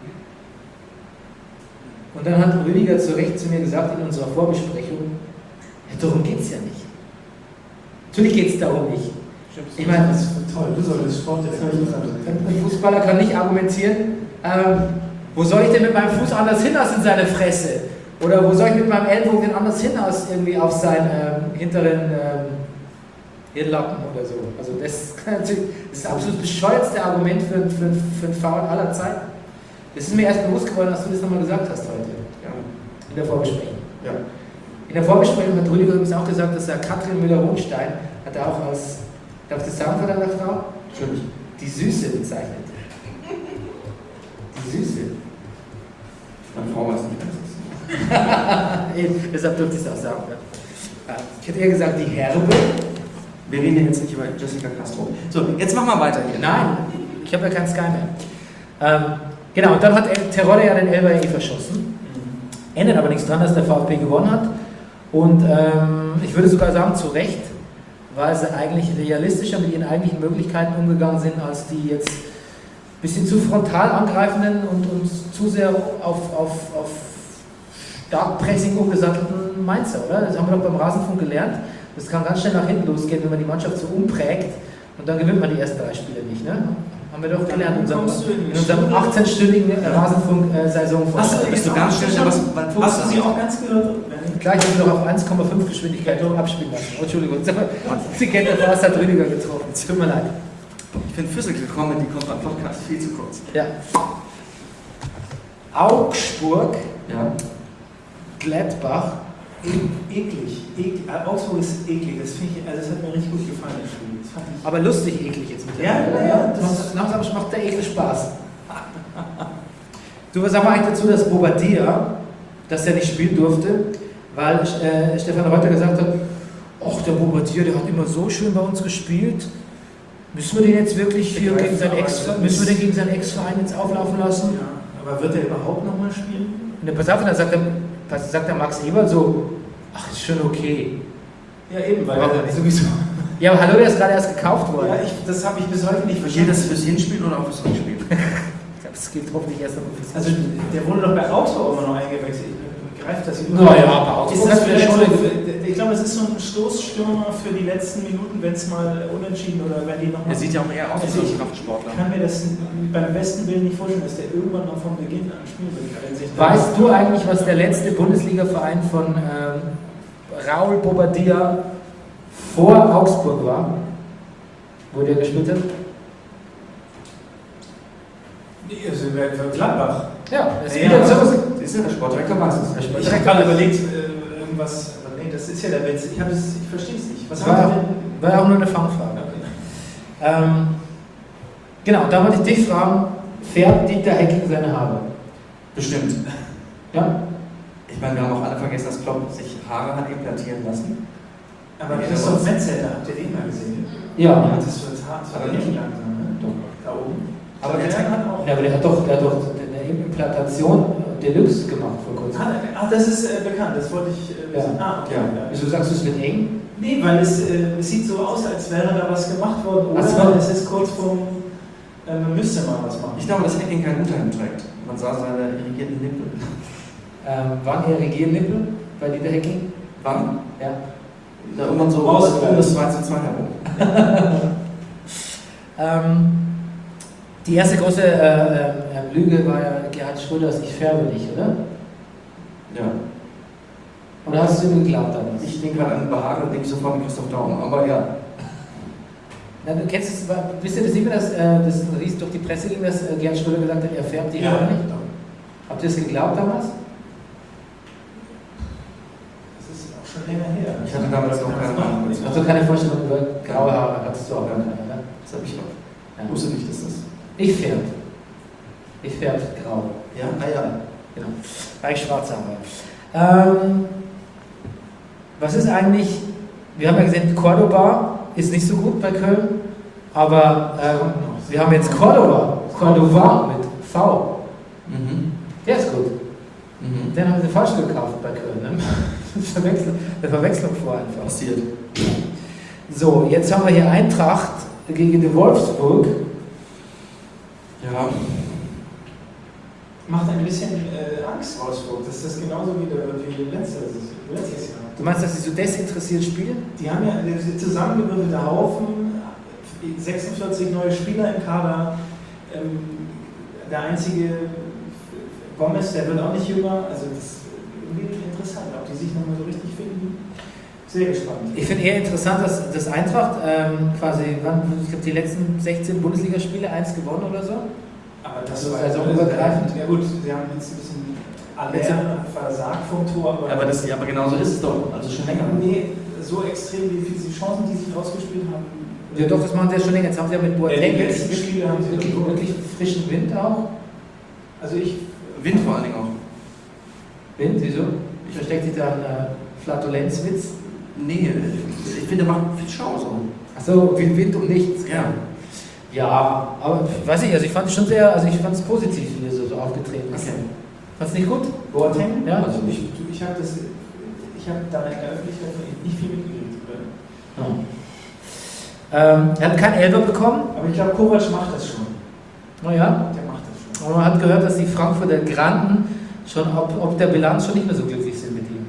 Und dann hat Rüdiger zu Recht zu mir gesagt in unserer Vorbesprechung, ja, darum geht es ja nicht. Natürlich geht es darum nicht. Ich meine, das ist toll, du solltest Sport jetzt ein Fußballer kann nicht argumentieren, ähm, wo soll ich denn mit meinem Fuß anders hin als in seine Fresse? Oder wo soll ich mit meinem Ellbogen denn anders hin als irgendwie auf seinen ähm, hinteren ähm, Hirnlappen oder so? Also das, das ist das absolut bescheuertste Argument für, für, für einen Foul aller Zeiten. Das ist mir erst bewusst geworden, als du das nochmal gesagt hast heute. Ja. In der Vorbesprechung. Ja. In der Vorbesprechung hat Rüdiger übrigens auch gesagt, dass er Katrin Müller-Hohenstein hat er auch als, darf ich das sagen von deiner Frau? Natürlich. Die Süße bezeichnet. Die Süße. Meine Frau weiß nicht, wer das ist. Eben, deshalb dürfte ich es auch sagen. Ja. Ich hätte eher gesagt, die Herbe. Wir reden jetzt nicht über Jessica Castro. So, jetzt machen wir weiter hier. Nein, ich habe ja kein Sky mehr. Ähm, genau, und dann hat El Terodde ja den Elfer eh verschossen. Ändert aber nichts dran, dass der VfB gewonnen hat. Und ähm, ich würde sogar sagen, zu Recht, weil sie eigentlich realistischer mit ihren eigentlichen Möglichkeiten umgegangen sind, als die jetzt ein bisschen zu frontal angreifenden und, und zu sehr auf, auf, auf stark Pressing umgesattelten Mainzer, oder? Das haben wir doch beim Rasenfunk gelernt. Das kann ganz schnell nach hinten losgehen, wenn man die Mannschaft so umprägt und dann gewinnt man die ersten drei Spiele nicht, ne? Haben wir doch gelernt in unserem, in unserem achtzehnstündigen Rasenfunk-Saison. Hast du, bist du ganz schnell was beim Fuß? Hast du sie auch ganz gehört? Gleich haben wir noch auf eins Komma fünf Geschwindigkeit abspielen lassen. Oh, Entschuldigung, sie kennt der Fast hat Rüdiger getroffen. Es tut mir leid. Ich finde Physical Comedy kommt beim Podcast viel zu kurz. Ja. Augsburg, Ja. Gladbach, e eklig. eklig. Augsburg ist eklig, das, ich, also das hat mir richtig gut gefallen, das Spiel. Das fand ich aber lustig eklig jetzt mit der. Ja, ja, ja. Das langsam macht der Ekel Spaß. Du, was sagen wir eigentlich dazu, dass Bobadilla, dass er nicht spielen durfte, weil äh, Stefan Reuter gesagt hat, ach, der Bobadilla, der hat immer so schön bei uns gespielt. Müssen wir den jetzt wirklich hier gegen seinen Ex, müssen wir den gegen seinen Ex-Verein jetzt auflaufen lassen? Ja, aber wird er überhaupt nochmal spielen? Und der pass auf, dann sagt der, sagt der Max Eberl so, ach, ist schon okay. Ja, eben, weil er nicht sowieso. Ja, aber hallo, der ist gerade erst gekauft worden. Ja, ich, das habe ich bis heute nicht Geht verstanden. das fürs Hinspiel oder auch fürs Rückspiel? Das geht hoffentlich erst einmal fürs Also, der wurde doch bei Augsburg immer noch eingewechselt. Greift das hier Naja, aber Augsburg ist das hat vielleicht schon so, eine- ich glaube, es ist so ein Stoßstürmer für die letzten Minuten, wenn es mal unentschieden oder wenn die nochmal. Er sieht ja auch eher aus Also wie ich ein Kraftsportler. Ich kann mir das beim besten Willen nicht vorstellen, dass der irgendwann noch vom Beginn an spielen wird. Wenn sich da- Weißt du eigentlich, was der letzte Bundesliga-Verein von ähm, Raul Bobadilla vor Augsburg war? Wo der gespielt hat? Nee, also für Gladbach. Ja, das ist Ja, wieder ja. so. Ist ja der Sportdirektor weiß es. Ich habe gerade überlegt, äh, irgendwas. Aber nee, das ist ja der Witz. Ich, hab das- ich verstehe es nicht. Was Das war, haben ja- Sie denn? war ja auch nur eine Fangfrage. Ähm, genau, da wollte ich dich fragen, färbt Dieter Hecking seine Haare? Bestimmt. Ja? Ich meine, wir haben auch alle vergessen, dass Klopp sich Haare hat implantieren lassen. Aber Christoph Metzelder, habt ihr den mal gesehen? Ja. Das wird hart. Das Aber wird nicht. nicht langsam, ne? Da oben. Aber der der hat auch. Ja, aber der hat doch, der hat doch eine Implantation Deluxe gemacht vor kurzem. Ah, ah, das ist äh, bekannt, das wollte ich äh, wissen. Ja. Ah, okay. Ja. Ja. Wieso sagst du, es wird eng? Nee, weil es, äh, es sieht so aus, als wäre da was gemacht worden. Oder Ach so. es ist kurz vorm, äh, man müsste mal was machen. Ich glaube, dass Hacking kein Unterhemd trägt. Man sah seine irrigierten Nippel. Ähm, waren eher Regiernippel bei Dieter Hecking? Wann? Ja. Da irgendwann so raus um das zwei zu zwei herum. Ähm, die erste große äh, äh, Lüge war ja Gerhard Schröders, ich färbe dich, oder? Ja. Oder hast du ihm geglaubt damals? Ich denke gerade an Behagen und denke sofort an Christoph Daum, aber ja. Na, du kennst es, wisst ihr das nicht mehr, dass äh, das rief durch die Presse ging, dass äh, Gerhard Schröder gesagt hat, er färbt die Ja. Haare nicht? Habt ihr das geglaubt damals? Das ist auch schon länger her. Ich hatte damals noch keine Ahnung. Hast du keine Vorstellung über graue Haare? Hattest du auch gar keine, ne? Das habe ich auch. Ja. Ich wusste nicht, dass das. Ich färb. Ich färb grau. Ja, ah ja. Genau. Weil ich schwarze Haare. Ähm, was ist eigentlich, wir haben ja gesehen, Cordoba ist nicht so gut bei Köln, aber ähm, wir haben jetzt Cordoba, Cordoba mit V. Mhm. Der ist gut. Mhm. Den haben sie falsch gekauft bei Köln. Ne? Verwechslung, eine Verwechslung vor einfach. Passiert. So, jetzt haben wir hier Eintracht gegen die Wolfsburg. Ja. Macht ein bisschen äh, Angst, Wolfsburg. Das ist das genauso wie, der, wie letztes, letztes Jahr. Du meinst, dass sie so desinteressiert spielen? Die haben ja diese zusammengewürfelte Haufen, sechsundvierzig neue Spieler im Kader. Ähm, der einzige Gomez, der wird auch nicht jünger. Also das ist irgendwie interessant, ob die sich nochmal so richtig finden. Sehr gespannt. Ich finde eher interessant, dass das Eintracht ähm, quasi, wann, ich glaube, die letzten sechzehn Bundesligaspiele eins gewonnen oder so. Aber das Also war saisonübergreifend. Ja gut, sie haben jetzt ein bisschen Aller versagt vom Tor. Aber, das, ja, aber genau so ist es doch. Also schon länger. Nee, so extrem wie viele Chancen, die sie rausgespielt haben. Ja doch, das machen sie ja schon länger. Jetzt haben sie ja mit Boateng die jetzt letzten wirklich, Spiele haben sie wirklich, doch- wirklich frischen Wind auch. Also ich, Wind vor allen Dingen auch. Wind, wieso? Versteckt sich da ein äh, Flatulenzwitz? Nee, ich finde, der macht viel Schau so. Achso, wie Wind um nichts. Ja. Ja, aber weiß ich, also ich fand es schon sehr, also ich fand es positiv, wie er so, so aufgetreten ist. Okay. Fand's nicht gut? Boateng? Ja. Also ich, ich habe das, ich habe da in der Öffentlichkeit von ihm nicht viel mitgekriegt. Ja. Ähm, er hat keinen Elfer bekommen. Aber ich glaube, Kovac macht das schon. Naja. Der macht das schon. Und man hat gehört, dass die Frankfurter Granden schon ob, ob der Bilanz schon nicht mehr so glücklich sind mit ihm.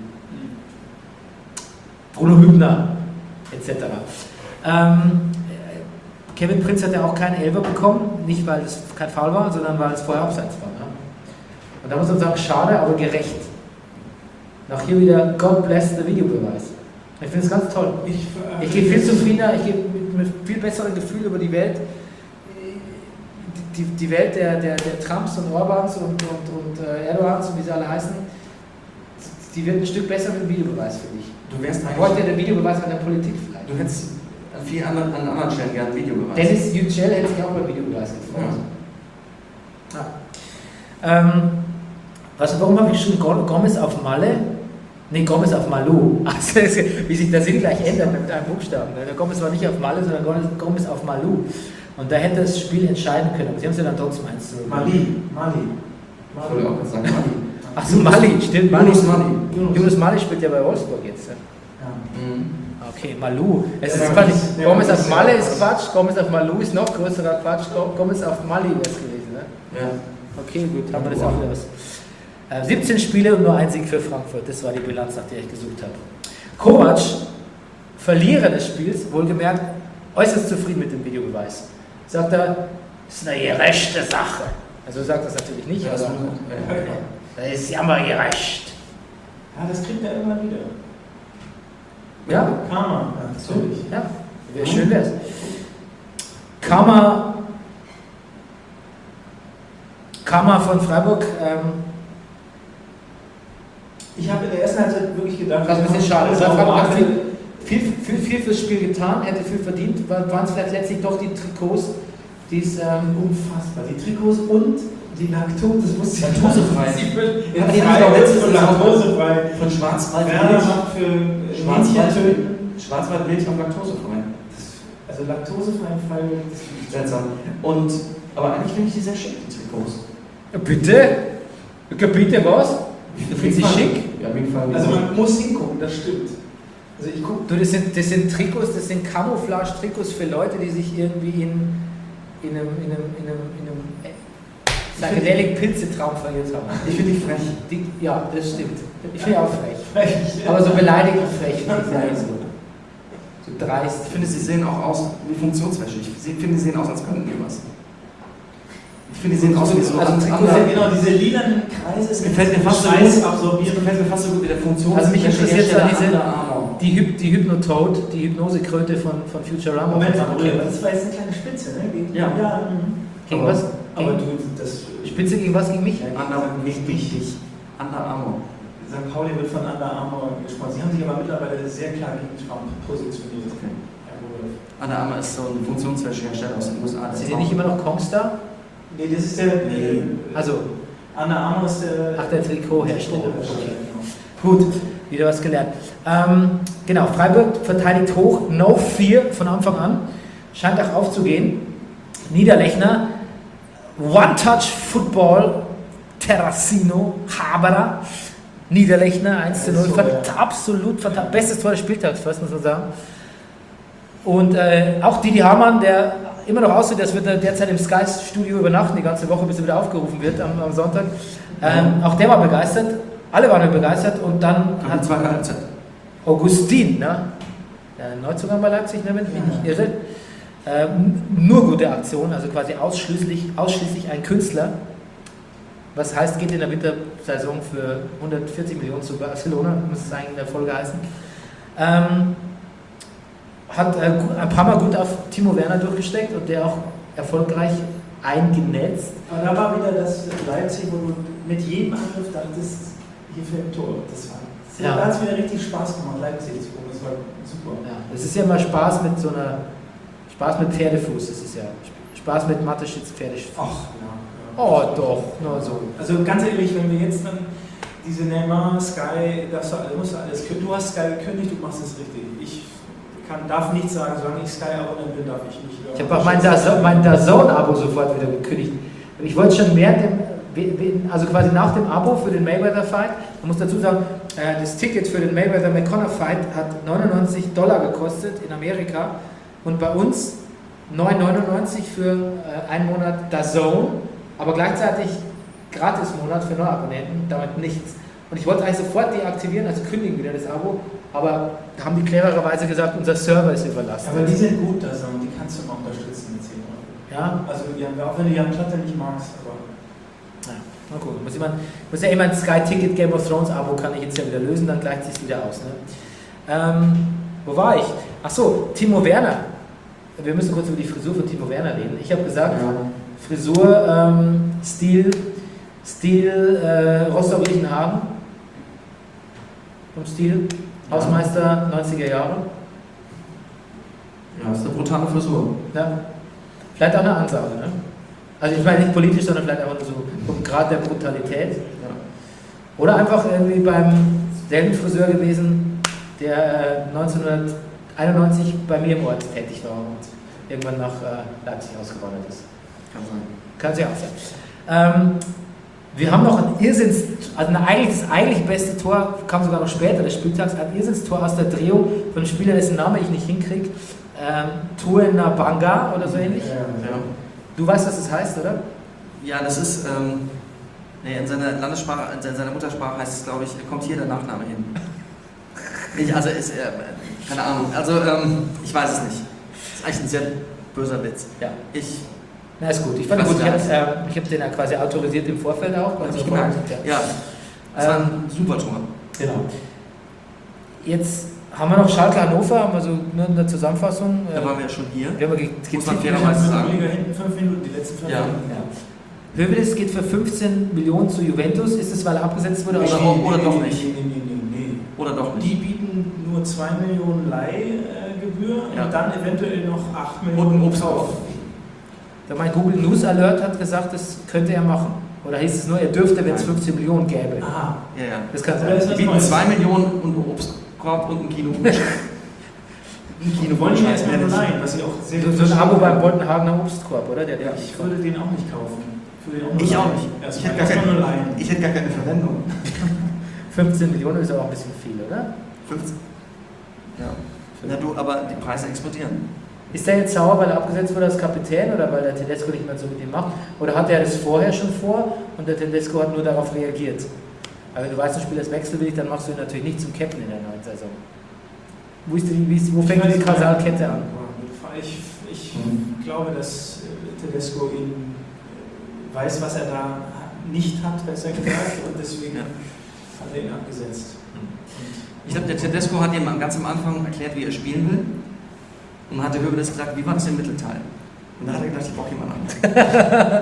Bruno Hübner et cetera. Ähm, Kevin Prinz hat ja auch keinen Elfer bekommen, nicht weil es kein Foul war, sondern weil es vorher abseits war. Ne? Und da muss man sagen, schade, aber gerecht. Auch hier wieder God bless the Videobeweis. Ich finde es ganz toll. Ich, äh, ich gehe viel zufriedener, ich gehe mit, mit viel besserem Gefühl über die Welt. Die, die Welt der, der, der Trumps und Orbans und, und, und äh, Erdogans und wie sie alle heißen, die wird ein Stück besser mit dem Videobeweis, finde ich. Du wärst eigentlich... Wollte ja der Videobeweis an der Politik vielleicht. Du hättest an vielen anderen, an anderen Stellen gerne Videobeweis. Dennis Yücel hätte sich auch beim Videobeweis gefreut. Ja. Ja. Ähm, was, warum habe ich geschrieben Gomez auf Malle? Ne, Gomez auf Malou. Also, wie sich der Sinn gleich ändert mit einem Buchstaben. Der Gomez war nicht auf Malle, sondern Gomez auf Malou. Und da hätte das Spiel entscheiden können. Aber sie haben es ja dann trotzdem eins zu null. Mali, Mali. Ich wollte auch gerade sagen, Mali. Achso, Mali, stimmt. Mali. Yunus Mali. Yunus Mali spielt ja bei Wolfsburg jetzt. Ja. Ja. Mhm. Okay, Malou. Es Ja, ist quasi, ja, Gomez auf ja, Malle ja. ist Quatsch, Gomez auf Malou ist noch größerer Quatsch, Gomez auf Mali wäre es gewesen. Ne? Ja. Okay, gut, haben wir das auch wieder was. Äh, siebzehn Spiele und nur ein Sieg für Frankfurt, das war die Bilanz, nach der ich gesucht habe. Kovac, Verlierer des Spiels, wohlgemerkt, äußerst zufrieden mit dem Videobeweis. Sagt er, das ist eine gerechte Sache. Also sagt das natürlich nicht, Ja, aber das das ist ja mal gerecht. Ja, das kriegt er immer wieder. Ja, Karma, ja, natürlich. ja, wäre schön wär's. Karma, Karma von Freiburg, ähm, Ich habe in der ersten Halbzeit wirklich gedacht, das ist ein bisschen schade. das Also war Freiburg hat Freiburg viel, viel, viel, viel fürs Spiel getan, hätte viel verdient, waren es vielleicht letztlich doch die Trikots, die es ähm, unfassbar. Die Trikots und die Laktose, das wusste ich Laktosefrei. Sie wird Ja, ja, die frei haben auch letztes und Jahr laktosefrei. Von Schwarzwald Werner Milch. macht für Schwarzwald, Mädchen Schwarzwald Milch auf Laktosefrei. Also laktosefrei im Fall. Das finde ich Seltsam. Und, aber eigentlich finde ich die sehr schick, die Trikots. bitte? Bitte was? Du findest sie schick? Ja, auf jeden Fall. Also man muss hingucken, das stimmt. Also ich gucke. Du, das sind, das sind Trikots, das sind Camouflage-Trikots für Leute, die sich irgendwie in, in einem, in einem, in einem, in einem äh, Psychedelic-Pilzetraum verirrt haben. Ich finde die frech. Die, ja, das stimmt. Ich finde auch frech. Frech. Aber so beleidigend frech finde ich ja so. So dreist. Ich finde, sie sehen auch aus wie Funktionswäsche. Ich finde, sie sehen aus, als könnten die was. Ich finde, die sehen aus wie so Also an- Trikots andere- Ja, genau, diese lilanen Kreise Es gefällt mir fast so Scheiß gut. absorbieren. Das gefällt mir fast so gut wie der Funktions. Also mich interessiert Hersteller zwar diese, Under Armour. die, Hyp, die Hypnotoad, die Hypnosekröte von, von Futurama. Moment, von aber Sammy das war jetzt eine kleine Spitze, ne? Gegen, Ja. mhm. Gegen Aber- was? Aber Gegen, du, das. Spitze gegen was? Gegen mich? Under, wichtig. Under Armour. Sankt Pauli wird von Under Armour gesprochen. Sie haben sich aber mittlerweile sehr klar gegen Trump positioniert. Okay. Herr Rudolph. Under Armour ist so ein Funktionswäschehersteller aus den U S A. Sind die nicht immer noch Kongstar? Nee, das ist der. Nee. Also, Under Armour ist der. ach, der Trikothersteller. Trikothersteller, Okay. genau. Gut, wieder was gelernt. Ähm, genau, Freiburg verteidigt hoch, No Fear von Anfang an. Scheint auch aufzugehen. Niederlechner, One-Touch-Football, Terracino, Haberer. Niederlechner, eins zu null. Also, Fand- ja. Absolut fantastisch. Bestes Tor des Spieltags, was muss man sagen. Und äh, auch Didi Hamann, der immer noch aussieht, als würde er derzeit im Sky-Studio übernachten, die ganze Woche, bis er wieder aufgerufen wird am, am Sonntag. Ähm, auch der war begeistert. Alle waren begeistert. Und dann Hat hat zweite Halbzeit. Augustin, ne? Der Neuzugang bei Leipzig, ne, wenn ich mich nicht irre. Ähm, nur gute Aktion, also quasi ausschließlich, ausschließlich ein Künstler. Was heißt, geht in der Wintersaison für hundertvierzig Millionen zu Barcelona, muss es eigentlich in der Folge heißen. Ähm, hat äh, gu- ein paar Mal gut auf Timo Werner durchgesteckt und der auch erfolgreich eingenetzt. Aber da war wieder das Leipzig, wo du mit jedem Angriff dachtest, hier fällt ein Tor. Das war, das Ja. Da hat es wieder richtig Spaß gemacht, Leipzig zu gucken. Das war super. Ja, das ist ja mal Spaß mit so einer, Spaß mit Pferdefuß, das ist ja Spaß mit Mateschitz Pferdefuß. Ach, ja. Oh doch, nur so. Also ganz ehrlich, wenn wir jetzt dann diese Neymar, Sky, das war, musst du alles können. Du hast Sky gekündigt, du machst es richtig. Ich kann, darf nichts sagen, solange ich Sky Abonnent bin, darf ich nicht. Ich habe auch mein DAZN mein DAZN-Abo sofort wieder gekündigt. Ich wollte schon während dem, also quasi nach dem Abo für den Mayweather-Fight, man muss dazu sagen, äh, das Ticket für den Mayweather-McConnor-Fight hat neunundneunzig Dollar gekostet in Amerika. und bei uns neun neunundneunzig für äh, einen Monat D A Z N, aber gleichzeitig Gratis-Monat für Neuabonnenten, damit nichts. Und ich wollte eigentlich sofort deaktivieren, also kündigen wieder das Abo, aber da haben die clevererweise gesagt, unser Server ist überlastet. Aber die sind gut, also die kannst du mal unterstützen mit zehn Euro. Ja? Also die haben, auch wenn du Jan Platte nicht magst, aber... Ja, mal gucken. Muss, jemand, muss ja immer ein Sky-Ticket Game of Thrones Abo kann ich jetzt ja wieder lösen, dann gleicht sich wieder aus. Ne? Ähm, wo war ich? Achso, Timo Werner. Wir müssen kurz über die Frisur von Timo Werner reden. Ich habe gesagt, ja. Frisur, ähm, Stil, Stil äh, Rostock-Liechenhagen. Vom Stil, ja. Hausmeister neunziger Jahre. Ja, das ist eine brutale Frisur. Ja. Vielleicht auch eine Ansage, ne? Also ich meine nicht politisch, sondern vielleicht einfach nur so vom Grad der Brutalität. Ja. Oder einfach irgendwie beim selben Friseur gewesen, der neunzehnhunderteinundneunzig bei mir im Ort tätig war und irgendwann nach äh, Leipzig ausgewandert ist. Kann sein. Kann sich auch sein. Ähm, wir haben noch ein Irrsinns, also eine eigentlich, das eigentlich beste Tor, kam sogar noch später des Spieltags, ein Irrsinnstor aus der Drehung von einem Spieler, dessen Name ich nicht hinkriege. Ähm, Tuena Banga oder so ähnlich. Ja, ja. Du weißt, was das heißt, oder? Ja, das ist, ähm, nee, in seiner Landessprache, in seiner Muttersprache heißt es, glaube ich, kommt hier der Nachname hin. Ich, also ist, äh, keine Ahnung, also ähm, ich weiß es nicht. Das ist eigentlich ein sehr böser Witz. Ja. Ich... Na, ist gut. Ich fand ich gut, ich habe äh, hab den ja quasi autorisiert im Vorfeld auch. Also ich gemerkt. Ja, ja. Das ähm, war ein super Tor. Genau. Jetzt haben wir noch Schalke Hannover, haben wir so nur in der Zusammenfassung. Da waren wir ja schon hier. Wir haben ge- Muss man ge- fairerweise sagen. Hinten fünf Minuten, die letzten fünf Ja. Minuten. Ja. Hövedes geht für fünfzehn Millionen zu Juventus. Ist es, weil er abgesetzt wurde? Oder, Oder, oder doch nicht. Nee, nee, nee, nee. Oder doch Die nicht. bieten nur zwei Millionen Leihgebühr Ja. und dann eventuell noch acht Und Millionen ein Obstkauf. Der mein Google News Alert hat gesagt, das könnte er machen. Oder hieß es nur, er dürfte, wenn es Nein. fünfzehn Millionen gäbe. Aha. Ja, ja. Das kann Oder sein. ist Die das bieten Neues? zwei Millionen und einen Obstkorb und einen Kinogutschein. Ein Wir wollen ihn Kinogutschein erstmal mehr nur nicht. leihen, was ich auch sehr So, so ein Abo beim Boltenhagener Obstkorb, oder? Der, der Ja, ich würde den auch nicht kaufen. Ich, würde den auch nur Ich auch leihen. nicht. Ich Erstmal hätte, gar erstmal nur keine, leihen. ich hätte gar keine Verwendung. fünfzehn Millionen ist aber auch ein bisschen viel, oder? fünfzehn. Ja. Na du, aber die Preise explodieren. Ist der jetzt sauer, weil er abgesetzt wurde als Kapitän oder weil der Tedesco nicht mehr so mit ihm macht? Oder hat er das vorher schon vor und der Tedesco hat nur darauf reagiert? Aber wenn du weißt, ein Spieler ist wechselwillig, dann machst du ihn natürlich nicht zum Captain in der neuen Saison. Wo, ist die, wie ist, wo fängt die Kausalkette an? Ich, ich glaube, dass Tedesco ihn weiß, was er da nicht hat, besser gesagt, und deswegen Ja. hat er ihn abgesetzt. Ich glaube, der Tedesco hat ihm ganz am Anfang erklärt, wie er spielen will. Und dann hat der Hövedes gesagt, wie war das im Mittelteil? Und dann hat er gedacht, ich brauche jemanden anderen.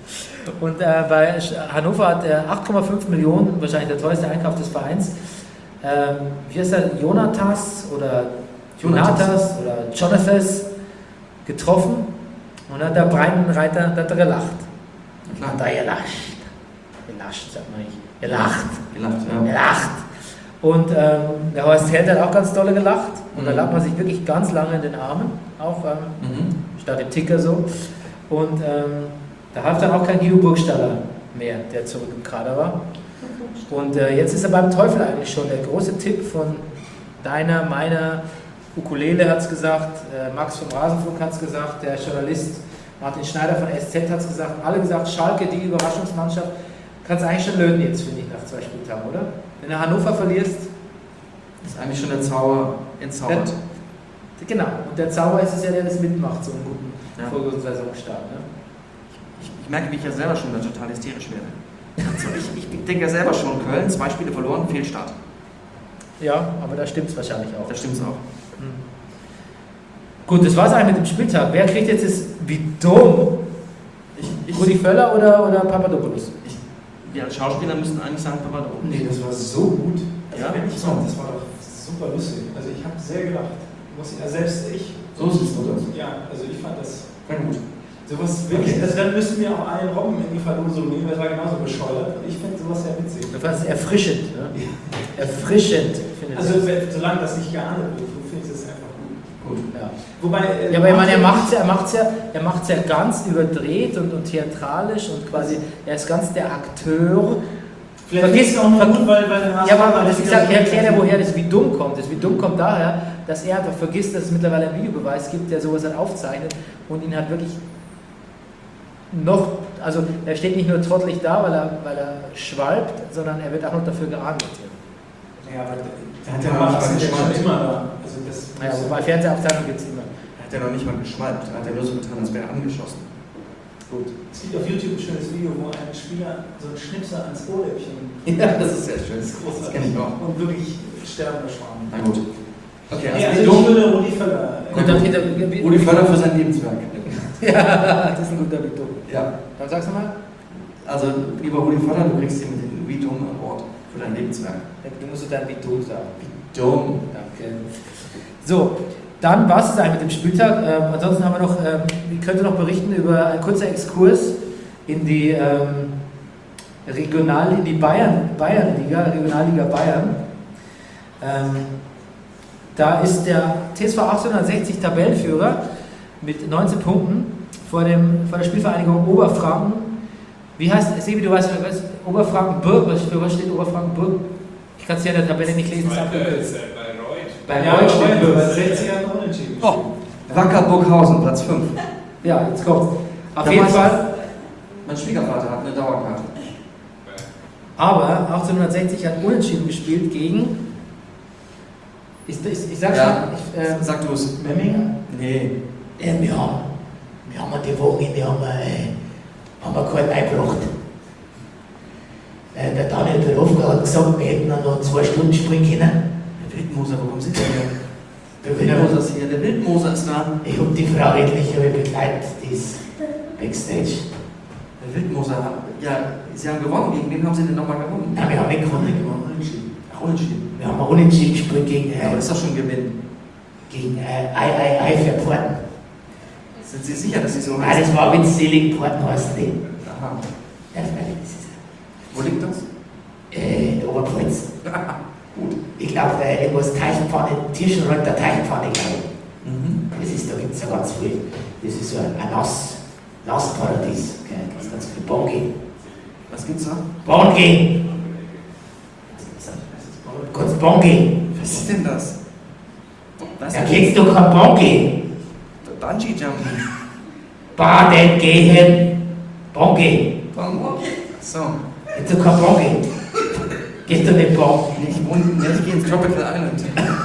Und äh, bei Hannover hat er acht Komma fünf Millionen, wahrscheinlich der teuerste Einkauf des Vereins. Ähm, wie heißt er? Jonatas oder Jonatas oder Jonathas getroffen und hat der Breitenreiter da hat er gelacht. Klar. Hat er gelacht. Gelacht, sagt man nicht. Gelacht. Gelacht, ja. Gelacht. Und ähm, der Horst Held hat auch ganz dolle gelacht. Und da Mhm. lag man sich wirklich ganz lange in den Armen. Auch ähm, Mhm. statt im Ticker so. Und ähm, da half dann auch kein Guido Burgstaller mehr, der zurück im Kader war. Und äh, jetzt ist er beim Teufel eigentlich schon. Der große Tipp von deiner, meiner, Ukulele hat es gesagt, äh, Max vom Rasenfunk hat es gesagt, der Journalist Martin Schneider von S Z hat es gesagt, alle gesagt, Schalke, die Überraschungsmannschaft, kannst du eigentlich schon löten jetzt, finde ich, nach zwei Spieltagen, oder? Wenn du Hannover verlierst, Ist eigentlich schon der Zauber entzaubert. der, genau, und der Zauber ist es ja, der das mitmacht, so einen guten Ja. Saisonstart. Ne? Ich, ich merke, wie ich ja selber schon wieder total hysterisch werde. Also ich, ich denke ja selber schon, Köln, zwei Spiele verloren, Fehlstart. Ja, aber da stimmt es wahrscheinlich auch. Da stimmt's auch. Hm. Gut, das war's eigentlich mit dem Spieltag. Wer kriegt jetzt das wie dumm? Ich, ich, Rudi Völler oder, oder Papadopoulos? ich, wir als Schauspieler müssten eigentlich sagen, Papadopoulos. Nee, das war so gut. Also Ja? wenn ich mal, das war doch super lustig. Also ich habe sehr gelacht. Muss ich, also selbst ich. So siehst du das. Ja, also ich fand das. Na gut. Sowas wirklich, also dann müssten wir auch einen Robben in die Verlosung nehmen, das war genauso bescheuert. Und ich finde sowas sehr witzig. Du fandest es erfrischend. Ne? Erfrischend, finde ich. Also wenn- solange das nicht geahndet wird, finde ich das einfach gut. Gut. ja. Wobei, äh, Ja, aber ich meine, er macht es ja, er macht's ja, er macht's ja ganz überdreht und, und theatralisch und quasi, er ist ganz der Akteur. Vielleicht ist es auch nur gut, weil, weil Ja, aber das, ich sag, ich erkläre ja, woher das wie dumm kommt. Das wie dumm kommt daher, dass er einfach vergisst, dass es mittlerweile einen Videobeweis gibt, der sowas halt aufzeichnet und ihn halt wirklich noch, also er steht nicht nur trottelig da, weil er, weil er schwalbt, sondern er wird auch noch dafür geahndet. Ja, aber der hat ja mal was schon immer da. Also das Ja, also bei Fernsehabteilung gibt es immer. Er hat ja noch nicht mal geschwalbt, er hat ja nur so getan, als wäre er angeschossen. Gut. Es gibt auf YouTube ein schönes Video, wo ein Spieler so einen Schnipser ans Ohrläppchen. Ja, das ist sehr schön. Das ist großartig. Das kenne ich auch. Und wirklich sterbender Schwan. Na gut. Okay, Ja, also, also ich würde Rudi Völler. Und dann Peter, Rudi Völler für sein Lebenswerk. Ja, das ist ein guter Vito. Ja. Dann sagst du mal. Also, lieber Rudi Völler, du kriegst hier mit dem Vitum Award für dein Lebenswerk. Du musst dein Vito sagen. Vitum. Danke. So, dann war es eigentlich mit dem Spieltag. Ähm, ansonsten haben wir noch, ähm, ich könnte noch berichten über einen kurzen Exkurs in die ähm, Regional, in die Bayern, Bayernliga, Regionalliga Bayern. Ähm, da ist der T S V achtzehnhundertsechzig Tabellenführer mit neunzehn Punkten vor, dem, vor der Spielvereinigung Oberfranken. Wie heißt, Sebi, du weißt, was Oberfrankenburg, was, für was steht Oberfrankenburg? Ich kann es ja in der Tabelle nicht lesen. Bei, Bei, äh, bei Reut. bei Ja, Reut steht bei Burg. sechzig Jahren unentschieden. Oh, Wacker Burghausen, Platz fünf. Ja, jetzt kommt's. Auf Da jeden weiß- Fall. Mein Schwiegervater hat eine Dauerkarte. Aber achtzehnhundertsechzig hat unentschieden gespielt gegen. Ich, ich, ich sag Ja, schon. Ich, äh, sag du es. Memminger? Nee. Ja, wir haben, wir haben die Wochenende haben wir, äh, haben wir keinen eingebracht. Äh, der Daniel Berofka hat gesagt, wir hätten noch zwei Stunden springen können. Der Wildmoser, wo kommt sie denn her? Der Der Wildmoser ist hier, der Wildmoser ist da. Ich habe die Frau etliche begleitet, die ist Backstage. Der Wildmoser, ja, sie haben gewonnen. Gegen wen haben sie denn nochmal gewonnen? Nein, wir haben nicht gewonnen. Unentschieden. Ach, unentschieden. Wir haben unentschieden gespielt gegen, Ja, aber äh, das ist doch schon ein Gewinn. gegen äh, Ei, Ei, Ei für Porten. Sind Sie sicher, dass Sie so Nein, das war Windselig, Porten heißen die. Aha. Ja, freilich, das ist Wo liegt das? äh, Oberpolz. Gut. Ich glaube, äh, irgendwas Teichenpfanne, Tischenreuter Teichenpfanne, glaube ich. Mhm. Das ist, da gibt es ja ganz viel. Das ist so ein, ein Nass, Nassparadies. Okay? Da gibt es ganz viel Bongi. Was gibt's da? Bongi! Kurz Bongi! Was ist denn das? Was Da kriegst du kein Bongi! Bungee Jumping. Baden gehen! Bongi! Warum? So. Kriegst du kein Bongi! Gehst du nicht Bongi? Ich wohne, ja, ich gehe ins Tropical Island.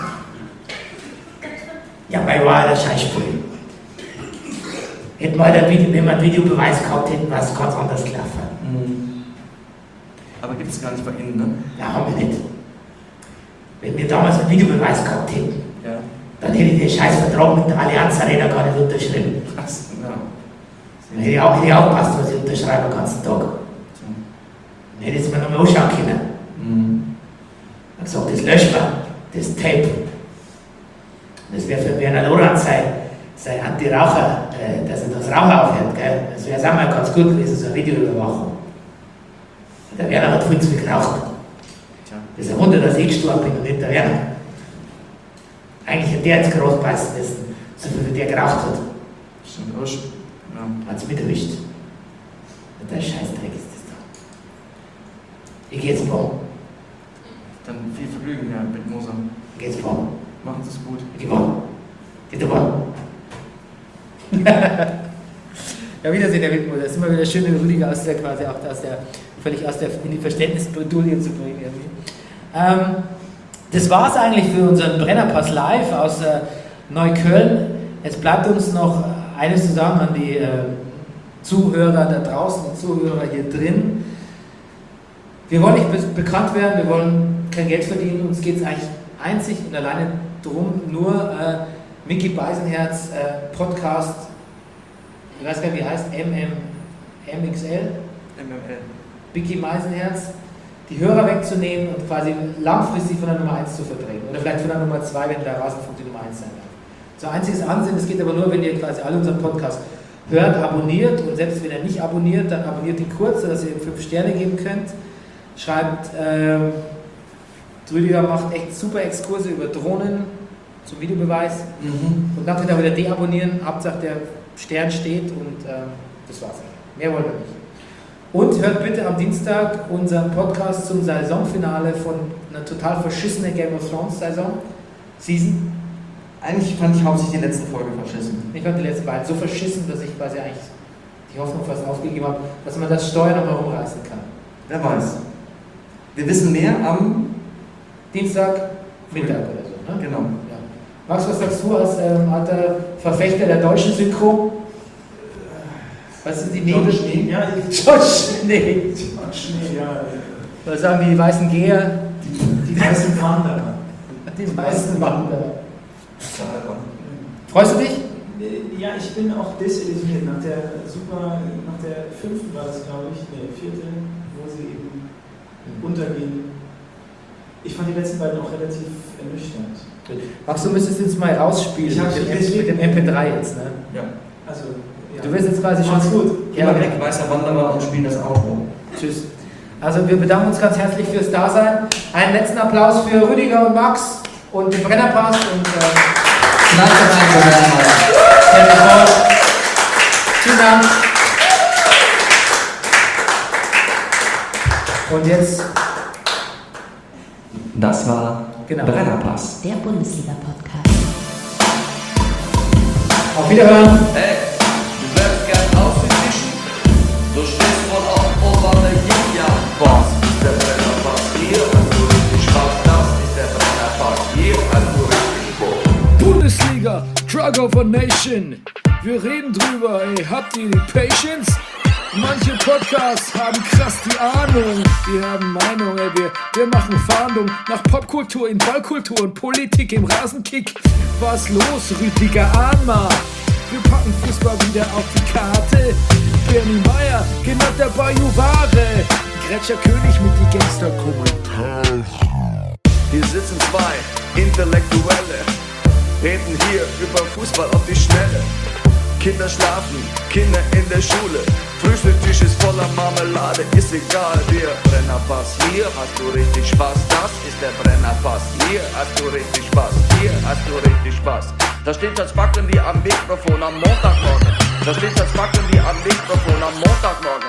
Ja, bei war das Scheißspiel. Hätten wir der Video, wenn wir einen Videobeweis gehabt hätten, wäre es ganz anders gelaufen. Mhm. Aber gibt es gar nicht bei Ihnen, ne? Ja, haben wir nicht. Wenn wir damals einen Videobeweis gehabt hätten, Ja. dann hätte ich den scheiß Vertrag mit der Allianz Arena gar nicht unterschrieben. Krass, ja. Dann hätte ich auch hätte ich aufgepasst, was ich unterschreibe den ganzen Tag. Dann hätte ich es mir noch mal anschauen können. Mhm. Ich habe gesagt, das löschen wir, das Tape. Das wäre für Werner Lorand sein, sein Anti-Raucher, äh, dass er das Rauchen aufhört. Gell? Das wäre auch mal ganz gut gewesen, so eine Videoüberwachung. Der Werner hat viel zu viel geraucht. Tja. Das ist ein Wunder, dass ich gestorben bin und nicht der Werner. Eigentlich hätte der jetzt groß beißen müssen, so viel wie der geraucht hat. Stimmt, aber sch- ja. Hat es mit erwischt. Und der Scheißdreck ist das da. Ich geh jetzt morgen. Dann viel Vergnügen, ja, mit Moser. Ich geh jetzt morgen. Machen Sie es gut. Ich geh morgen. Geht du morgen? Ja, Wiedersehen, der Wildmoser. Das ist immer wieder schön, den Rüdiger aus der quasi auch aus der, völlig aus der, in die Verständnisbredouille zu bringen. Irgendwie. Ähm, das war es eigentlich für unseren Brennerpass live aus äh, Neukölln. Jetzt bleibt uns noch eines zu sagen an die äh, Zuhörer da draußen, die Zuhörer hier drin. Wir wollen nicht be- bekannt werden, wir wollen kein Geld verdienen. Uns geht es eigentlich einzig und alleine darum, nur äh, Micky Beisenherz äh, Podcast, ich weiß gar nicht, wie heißt, M M, M X L, M M L. Micky Beisenherz, die Hörer wegzunehmen und quasi langfristig von der Nummer eins zu verdrängen. Oder vielleicht von der Nummer zwei, wenn der Rasenfunk die Nummer eins sein darf. So einziges Ansehen, es geht aber nur, wenn ihr quasi alle unseren Podcast hört, abonniert und selbst wenn ihr nicht abonniert, dann abonniert ihn kurz, sodass ihr ihm fünf Sterne geben könnt. Schreibt, ähm, Rüdiger macht echt super Exkurse über Drohnen zum Videobeweis. Mhm. Und dann könnt ihr wieder deabonnieren, Hauptsache der Stern steht und ähm, das war's. Mehr wollen wir nicht. Und hört bitte am Dienstag unseren Podcast zum Saisonfinale von einer total verschissenen Game of Thrones Saison, Season. Eigentlich fand ich hauptsächlich die letzte Folge verschissen. Ich fand die letzten beiden so verschissen, dass ich quasi eigentlich die Hoffnung fast aufgegeben habe, dass man das Steuer nochmal rumreißen kann. Wer weiß. Wir wissen mehr am Dienstag, Mittag oder so, ne? Genau. Ja. Max, was sagst du als ähm, alter Verfechter der deutschen Synchro? Was sind die Nebel? Schnee. Ja, ich, John Schnee. John Schnee, ja. Oder sagen die weißen Geher? Die, die weißen Wanderer. Die weißen Wanderer. Freust du dich? Ja, ich bin auch desillusioniert. Nach der super, nach der fünften war das, glaube ich, der vierte, wo sie eben untergehen. Ich fand die letzten beiden auch relativ ernüchternd. Max, du müsstest jetzt mal rausspielen Ich hab's mit, dem, deswegen- mit dem M P drei jetzt, ne? Ja. Also, ja. Du wirst jetzt quasi schon... Macht's gut. Ja, Immer weg, weißer Wanderer und spielen das Outro. Tschüss. Also wir bedanken uns ganz herzlich fürs Dasein. Einen letzten Applaus für Rüdiger und Max und den Brennerpass und äh, Danke, danke, Henry Paul. Vielen Dank. Und jetzt, Das war Genau. Brennerpass. Der Bundesliga-Podcast. auf Wiederhören. Hey, du wärst gern ausgeglichen. Du stehst voll auf Oberle ja. Was ist der Brennerpass? Hier hast du richtig Spaß. Das ist der Brennerpass. Hier hast du richtig Spaß. Bundesliga, Drug of a Nation. Wir reden drüber, ey, habt ihr die Patience? Manche Podcasts haben krass die Ahnung. Die haben Meinung, ey, wir, wir machen Fahndung nach Popkultur in Ballkultur und Politik im Rasenkick. Was los, Rüdiger Ahnma? Wir packen Fußball wieder auf die Karte. Bernie Meyer, genannt der Bayou Ware. Gretscher König mit die Gangster-Kommentare. Hier sitzen zwei Intellektuelle, reden hier über Fußball auf die Schnelle. Kinder schlafen, Kinder in der Schule. Frühstücktisch ist voller Marmelade, ist egal, wir Brennerpass. Hier hast du richtig Spaß, das ist der Brennerpass. Hier hast du richtig Spaß, hier hast du richtig Spaß. Da steht das Backen wie am Mikrofon am Montagmorgen. Da steht das Backen wie am Mikrofon am Montagmorgen.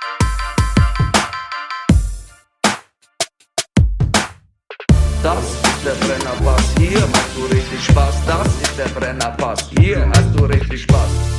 Das ist der Brennerpass, hier hast du richtig Spaß. Das ist der Brennerpass, hier hast du richtig Spaß.